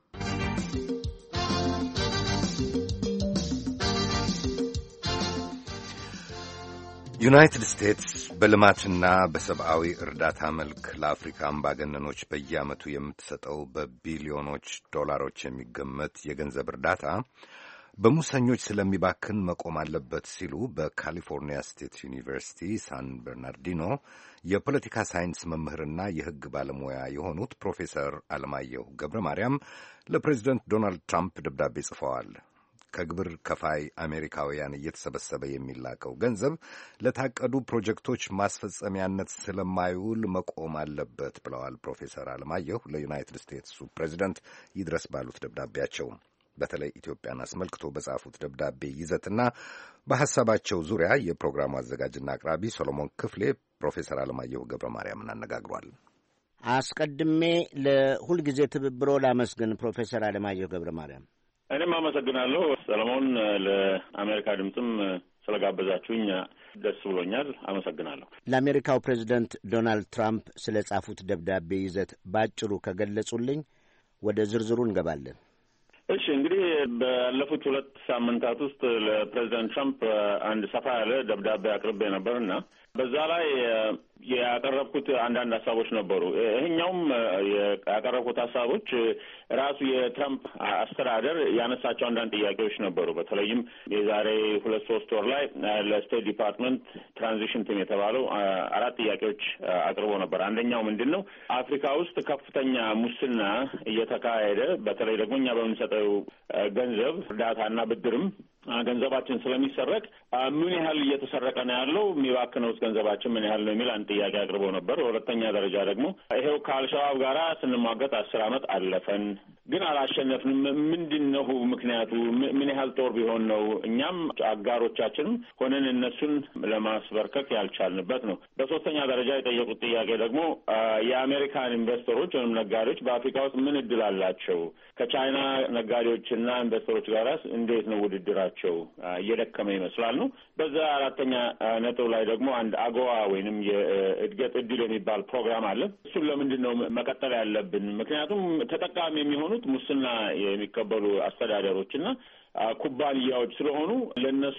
ዩናይትድ ስቴትስ በልማትና በሰብአዊ እርዳታ መልክ ለአፍሪካ አምባገነኖች በየዓመቱ የምትሰጠው በቢሊዮኖች ዶላሮች የሚገመት የገንዘብ እርዳታ በሙሰኞች ስለሚባክን መቆም አለበት ሲሉ በካሊፎርኒያ ስቴት ዩኒቨርሲቲ ሳን በርናርዲኖ የፖለቲካ ሳይንስ መምህርና የሕግ ባለሙያ የሆኑት ፕሮፌሰር አለማየሁ ገብረ ማርያም ለፕሬዚደንት ዶናልድ ትራምፕ ደብዳቤ ጽፈዋል። ከግብር ከፋይ አሜሪካውያን እየተሰበሰበ የሚላከው ገንዘብ ለታቀዱ ፕሮጀክቶች ማስፈጸሚያነት ስለማይውል መቆም አለበት ብለዋል ፕሮፌሰር አለማየሁ ለዩናይትድ ስቴትሱ ፕሬዚደንት ይድረስ ባሉት ደብዳቤያቸው። በተለይ ኢትዮጵያን አስመልክቶ በጻፉት ደብዳቤ ይዘትና በሐሳባቸው ዙሪያ የፕሮግራሙ አዘጋጅና አቅራቢ ሰሎሞን ክፍሌ ፕሮፌሰር አለማየሁ ገብረ ማርያምን አነጋግሯል። አስቀድሜ ለሁልጊዜ ትብብሮ ላመስግን ፕሮፌሰር አለማየሁ ገብረ ማርያም። እኔም አመሰግናለሁ ሰለሞን። ለአሜሪካ ድምፅም ስለጋበዛችሁኝ ደስ ብሎኛል። አመሰግናለሁ። ለአሜሪካው ፕሬዚደንት ዶናልድ ትራምፕ ስለ ጻፉት ደብዳቤ ይዘት ባጭሩ ከገለጹልኝ ወደ ዝርዝሩ እንገባለን። እሺ፣ እንግዲህ ባለፉት ሁለት ሳምንታት ውስጥ ለፕሬዚዳንት ትራምፕ አንድ ሰፋ ያለ ደብዳቤ አቅርቤ ነበርና በዛ ላይ ያቀረብኩት አንዳንድ ሀሳቦች ነበሩ። ይሄኛውም ያቀረብኩት ሀሳቦች ራሱ የትራምፕ አስተዳደር ያነሳቸው አንዳንድ ጥያቄዎች ነበሩ። በተለይም የዛሬ ሁለት ሶስት ወር ላይ ለስቴት ዲፓርትመንት ትራንዚሽን ቲም የተባለው አራት ጥያቄዎች አቅርቦ ነበር። አንደኛው ምንድን ነው? አፍሪካ ውስጥ ከፍተኛ ሙስና እየተካሄደ በተለይ ደግሞ እኛ በምንሰጠው ገንዘብ እርዳታና ብድርም ገንዘባችን ስለሚሰረቅ ምን ያህል እየተሰረቀ ነው ያለው፣ የሚባክነውስ ገንዘባችን ምን ያህል ነው የሚል አንድ ጥያቄ አቅርቦ ነበር። በሁለተኛ ደረጃ ደግሞ ይሄው ከአልሸባብ ጋር ስንሟገጥ አስር ዓመት አለፈን፣ ግን አላሸነፍንም። ምንድን ነው ምክንያቱ? ምን ያህል ጦር ቢሆን ነው እኛም አጋሮቻችንም ሆነን እነሱን ለማስበርከክ ያልቻልንበት ነው። በሶስተኛ ደረጃ የጠየቁት ጥያቄ ደግሞ የአሜሪካን ኢንቨስተሮች ወይም ነጋዴዎች በአፍሪካ ውስጥ ምን እድል አላቸው? ከቻይና ነጋዴዎችና ኢንቨስተሮች ጋር እንዴት ነው ውድድራቸው? እየደከመ ይመስላል ነው። በዛ አራተኛ ነጥብ ላይ ደግሞ አንድ አጎዋ ወይንም የእድገት እድል የሚባል ፕሮግራም አለ። እሱን ለምንድን ነው መቀጠል ያለብን? ምክንያቱም ተጠቃሚ የሚሆኑት ሙስና የሚቀበሉ አስተዳደሮችና ኩባንያዎች ስለሆኑ ለነሱ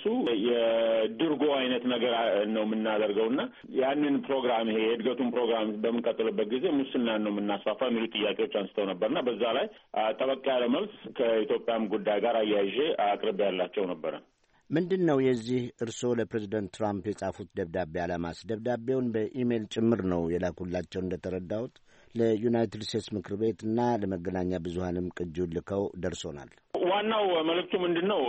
የድርጎ አይነት ነገር ነው የምናደርገውና ያንን ፕሮግራም ይሄ የእድገቱን ፕሮግራም በምንቀጥልበት ጊዜ ሙስናን ነው የምናስፋፋ የሚሉ ጥያቄዎች አንስተው ነበርና በዛ ላይ ጠበቅ ያለ መልስ ከኢትዮጵያም ጉዳይ ጋር አያይዤ አቅርቤ ያላቸው ነበረ። ምንድን ነው የዚህ እርስዎ ለፕሬዚደንት ትራምፕ የጻፉት ደብዳቤ ዓላማስ? ደብዳቤውን በኢሜይል ጭምር ነው የላኩላቸው እንደተረዳሁት። ለዩናይትድ ስቴትስ ምክር ቤት እና ለመገናኛ ብዙኃንም ቅጂውን ልከው ደርሶናል። ዋናው መልእክቱ ምንድን ነው?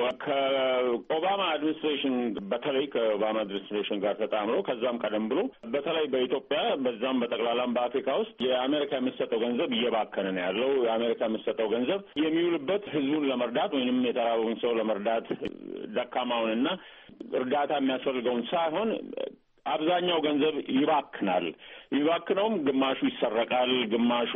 ከኦባማ አድሚኒስትሬሽን በተለይ ከኦባማ አድሚኒስትሬሽን ጋር ተጣምሮ ከዛም ቀደም ብሎ በተለይ በኢትዮጵያ በዛም በጠቅላላም በአፍሪካ ውስጥ የአሜሪካ የሚሰጠው ገንዘብ እየባከነ ነው ያለው። የአሜሪካ የሚሰጠው ገንዘብ የሚውልበት ህዝቡን ለመርዳት ወይንም የተራበውን ሰው ለመርዳት ደካማውንና እርዳታ የሚያስፈልገውን ሳይሆን አብዛኛው ገንዘብ ይባክናል። ይባክነውም ግማሹ ይሰረቃል፣ ግማሹ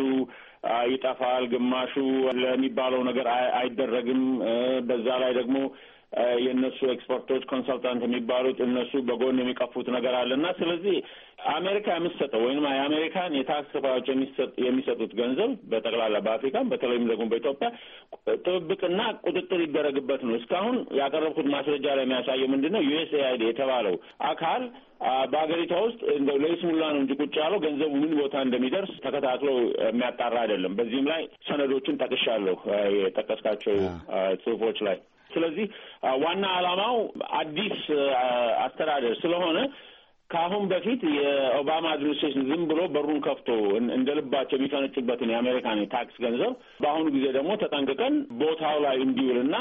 ይጠፋል፣ ግማሹ ለሚባለው ነገር አይደረግም። በዛ ላይ ደግሞ የእነሱ ኤክስፐርቶች ኮንሰልታንት የሚባሉት እነሱ በጎን የሚቀፉት ነገር አለና ስለዚህ አሜሪካ የምትሰጠው ወይም የአሜሪካን የታክስ ከፋዮች የሚሰጡት ገንዘብ በጠቅላላ በአፍሪካም በተለይም ደግሞ በኢትዮጵያ ጥብቅና ቁጥጥር ይደረግበት ነው። እስካሁን ያቀረብኩት ማስረጃ ላይ የሚያሳየው ምንድን ነው? ዩኤስኤአይዲ የተባለው አካል በሀገሪቷ ውስጥ እንደው ለይስሙላ ነው እንጂ ቁጭ ያለው ገንዘቡ ምን ቦታ እንደሚደርስ ተከታትሎ የሚያጣራ አይደለም። በዚህም ላይ ሰነዶችን ጠቅሻለሁ የጠቀስካቸው ጽሁፎች ላይ። ስለዚህ ዋና ዓላማው አዲስ አስተዳደር ስለሆነ ከአሁን በፊት የኦባማ አድሚኒስትሬሽን ዝም ብሎ በሩን ከፍቶ እንደ ልባቸው የሚፈነጩበትን የአሜሪካን ታክስ ገንዘብ በአሁኑ ጊዜ ደግሞ ተጠንቅቀን ቦታው ላይ እንዲውልና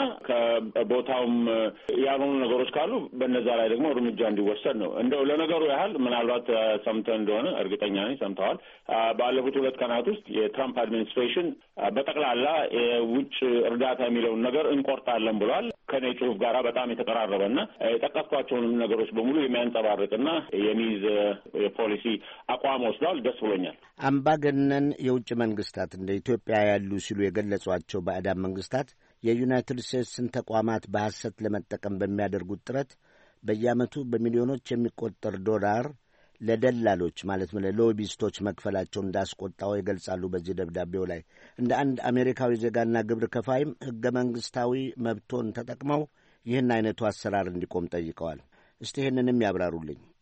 ከቦታውም ያልሆኑ ነገሮች ካሉ በነዛ ላይ ደግሞ እርምጃ እንዲወሰድ ነው። እንደው ለነገሩ ያህል ምናልባት ሰምተህ እንደሆነ እርግጠኛ ነኝ ሰምተዋል። ባለፉት ሁለት ቀናት ውስጥ የትራምፕ አድሚኒስትሬሽን በጠቅላላ የውጭ እርዳታ የሚለውን ነገር እንቆርጣለን ብሏል። ከኔ ጽሁፍ ጋራ በጣም የተቀራረበና የጠቀስኳቸውንም ነገሮች በሙሉ የሚያንጸባርቅና የሚይዝ የፖሊሲ አቋም ወስዷል። ደስ ብሎኛል። አምባገነን የውጭ መንግስታት እንደ ኢትዮጵያ ያሉ ሲሉ የገለጿቸው ባዕዳን መንግስታት የዩናይትድ ስቴትስን ተቋማት በሐሰት ለመጠቀም በሚያደርጉት ጥረት በየዓመቱ በሚሊዮኖች የሚቆጠር ዶላር ለደላሎች ማለት ለሎቢስቶች መክፈላቸው እንዳስቆጣው ይገልጻሉ። በዚህ ደብዳቤው ላይ እንደ አንድ አሜሪካዊ ዜጋና ግብር ከፋይም ሕገ መንግሥታዊ መብቶን ተጠቅመው ይህን አይነቱ አሰራር እንዲቆም ጠይቀዋል። እስቲ ይህንንም ያብራሩልኝ። ይሄ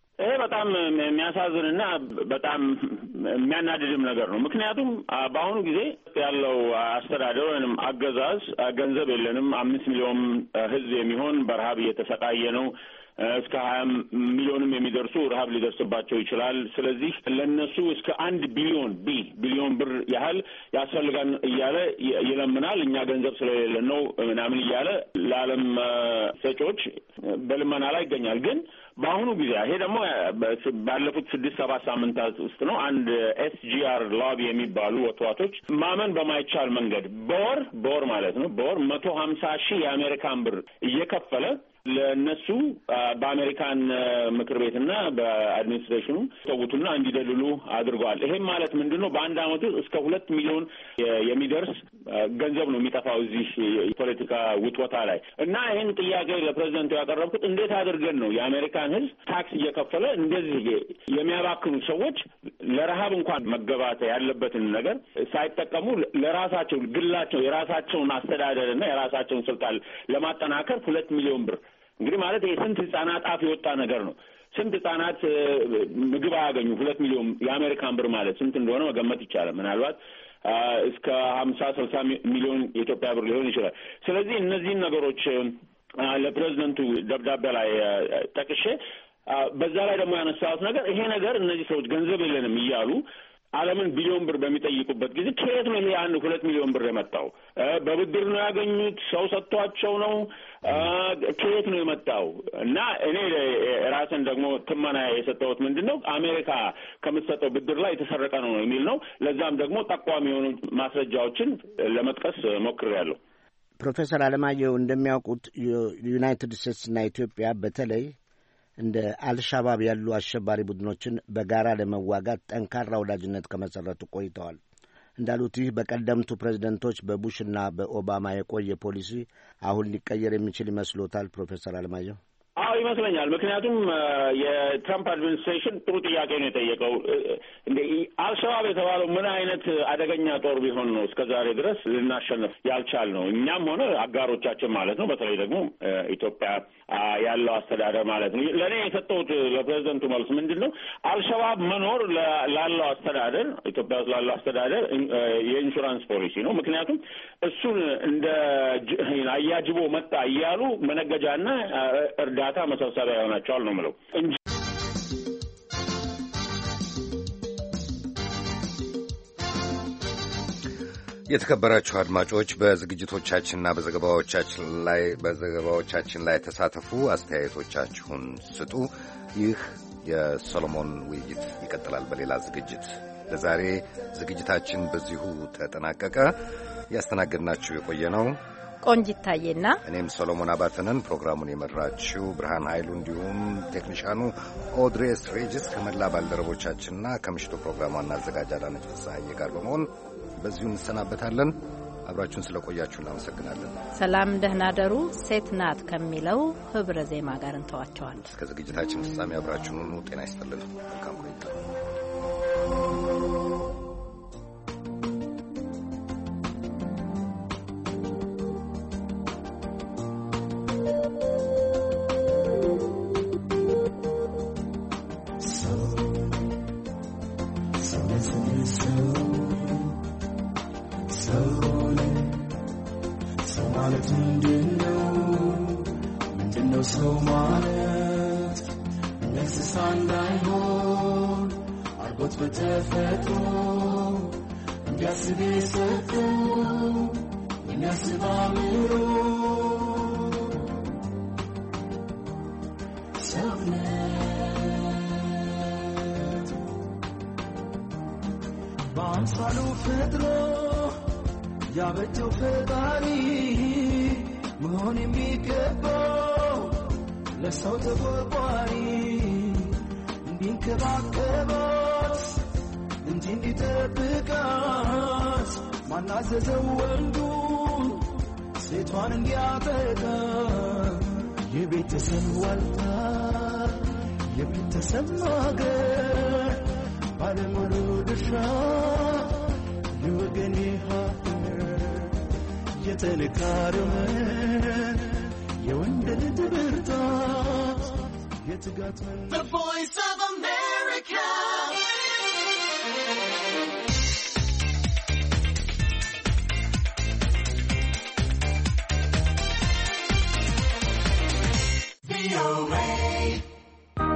በጣም የሚያሳዝንና በጣም የሚያናድድም ነገር ነው። ምክንያቱም በአሁኑ ጊዜ ያለው አስተዳደር ወይም አገዛዝ ገንዘብ የለንም፣ አምስት ሚሊዮን ህዝብ የሚሆን በረሃብ እየተሰቃየ ነው፣ እስከ ሀያ ሚሊዮንም የሚደርሱ ረሃብ ሊደርስባቸው ይችላል። ስለዚህ ለነሱ እስከ አንድ ቢሊዮን ቢ ቢሊዮን ብር ያህል ያስፈልጋል እያለ ይለምናል። እኛ ገንዘብ ስለሌለን ነው ምናምን እያለ ለዓለም ሰጪዎች በልመና ላይ ይገኛል። ግን በአሁኑ ጊዜ ይሄ ደግሞ ባለፉት ስድስት ሰባት ሳምንታት ውስጥ ነው አንድ ኤስ ጂ አር ሎቢ የሚባሉ ወጣቶች ማመን በማይቻል መንገድ በወር በወር ማለት ነው በወር መቶ ሀምሳ ሺህ የአሜሪካን ብር እየከፈለ ለነሱ በአሜሪካን ምክር ቤትና በአድሚኒስትሬሽኑ ተውቱና እንዲደልሉ አድርገዋል። ይሄም ማለት ምንድነው በአንድ አመት እስከ ሁለት ሚሊዮን የሚደርስ ገንዘብ ነው የሚጠፋው እዚህ ፖለቲካ ውጥወታ ላይ እና ይሄን ጥያቄ ለፕሬዝዳንቱ ያቀረብኩት እንዴት አድርገን ነው የአሜሪካን ህዝብ ታክስ እየከፈለ እንደዚህ የሚያባክኑ ሰዎች ለረሃብ እንኳን መገባት ያለበትን ነገር ሳይጠቀሙ ለራሳቸው ግላቸው የራሳቸውን አስተዳደርና የራሳቸውን ስልጣን ለማጠናከር ሁለት ሚሊዮን ብር እንግዲህ ማለት የስንት ህጻናት አፍ የወጣ ነገር ነው። ስንት ህጻናት ምግብ አያገኙ። ሁለት ሚሊዮን የአሜሪካን ብር ማለት ስንት እንደሆነ መገመት ይቻላል። ምናልባት እስከ ሀምሳ ስልሳ ሚሊዮን የኢትዮጵያ ብር ሊሆን ይችላል። ስለዚህ እነዚህን ነገሮች ለፕሬዝዳንቱ ደብዳቤ ላይ ጠቅሼ በዛ ላይ ደግሞ ያነሳሁት ነገር ይሄ ነገር እነዚህ ሰዎች ገንዘብ የለንም እያሉ ዓለምን ቢሊዮን ብር በሚጠይቁበት ጊዜ ከየት ነው ይሄ አንድ ሁለት ሚሊዮን ብር የመጣው? በብድር ነው ያገኙት? ሰው ሰጥቷቸው ነው? ከየት ነው የመጣው? እና እኔ ራስን ደግሞ ትመና የሰጠሁት ምንድነው አሜሪካ ከምትሰጠው ብድር ላይ የተሰረቀ ነው የሚል ነው። ለዛም ደግሞ ጠቋሚ የሆኑ ማስረጃዎችን ለመጥቀስ ሞክሬያለሁ። ፕሮፌሰር አለማየሁ እንደሚያውቁት ዩናይትድ ስቴትስና ኢትዮጵያ በተለይ እንደ አልሻባብ ያሉ አሸባሪ ቡድኖችን በጋራ ለመዋጋት ጠንካራ ወዳጅነት ከመሰረቱ ቆይተዋል። እንዳሉት ይህ በቀደምቱ ፕሬዝደንቶች በቡሽና በኦባማ የቆየ ፖሊሲ አሁን ሊቀየር የሚችል ይመስሎታል ፕሮፌሰር አለማየሁ? አዎ ይመስለኛል። ምክንያቱም የትራምፕ አድሚኒስትሬሽን ጥሩ ጥያቄ ነው የጠየቀው። እንደ አልሸባብ የተባለው ምን አይነት አደገኛ ጦር ቢሆን ነው እስከ ዛሬ ድረስ ልናሸንፍ ያልቻል ነው? እኛም ሆነ አጋሮቻችን ማለት ነው። በተለይ ደግሞ ኢትዮጵያ ያለው አስተዳደር ማለት ነው። ለእኔ የሰጠሁት ለፕሬዚደንቱ መልስ ምንድን ነው? አልሸባብ መኖር ላለው አስተዳደር ኢትዮጵያ ውስጥ ላለው አስተዳደር የኢንሹራንስ ፖሊሲ ነው። ምክንያቱም እሱን እንደ አያጅቦ መጣ እያሉ መነገጃና እርዳታ መሰብሰቢያ ይሆናቸዋል ነው የምለው እንጂ የተከበራችሁ አድማጮች በዝግጅቶቻችንና በዘገባዎቻችን ላይ በዘገባዎቻችን ላይ ተሳተፉ፣ አስተያየቶቻችሁን ስጡ። ይህ የሰሎሞን ውይይት ይቀጥላል በሌላ ዝግጅት። ለዛሬ ዝግጅታችን በዚሁ ተጠናቀቀ። ያስተናገድናችሁ የቆየ ነው ቆንጂት ታዬና እኔም ሰሎሞን አባተንን። ፕሮግራሙን የመራችው ብርሃን ኃይሉ እንዲሁም ቴክኒሻኑ ኦድሬስ ሬጅስ ከመላ ባልደረቦቻችንና ከምሽቱ ፕሮግራሙ ዋና አዘጋጅ አዳነች ፍስሐዬ ጋር በመሆን በዚሁ እንሰናበታለን። አብራችሁን ስለቆያችሁ እናመሰግናለን። ሰላም፣ ደህና ደሩ። ሴት ናት ከሚለው ህብረ ዜማ ጋር እንተዋቸዋለን። እስከ ዝግጅታችን ፍጻሜ አብራችሁን ሁኑ። ጤና ይስጥልን። መልካም ቆይታ። በአምሳሉ ፈጥሮ ያበጀው ፈጣሪ መሆን የሚገባው ለሰው ተቆርቋሪ እንዲንከባከባት እንጂ እንዲጠብቃት ማናዘዘው ወንዱን ሴቷን እንዲያጠቃ የቤተሰብ ዋልታ የቤተሰብ ማገር ባለሙሉ ድርሻ የወገኔ ሀገር የጥንካሬው መን የወንድ ልጅ ብርታት የትጋት The Voice of America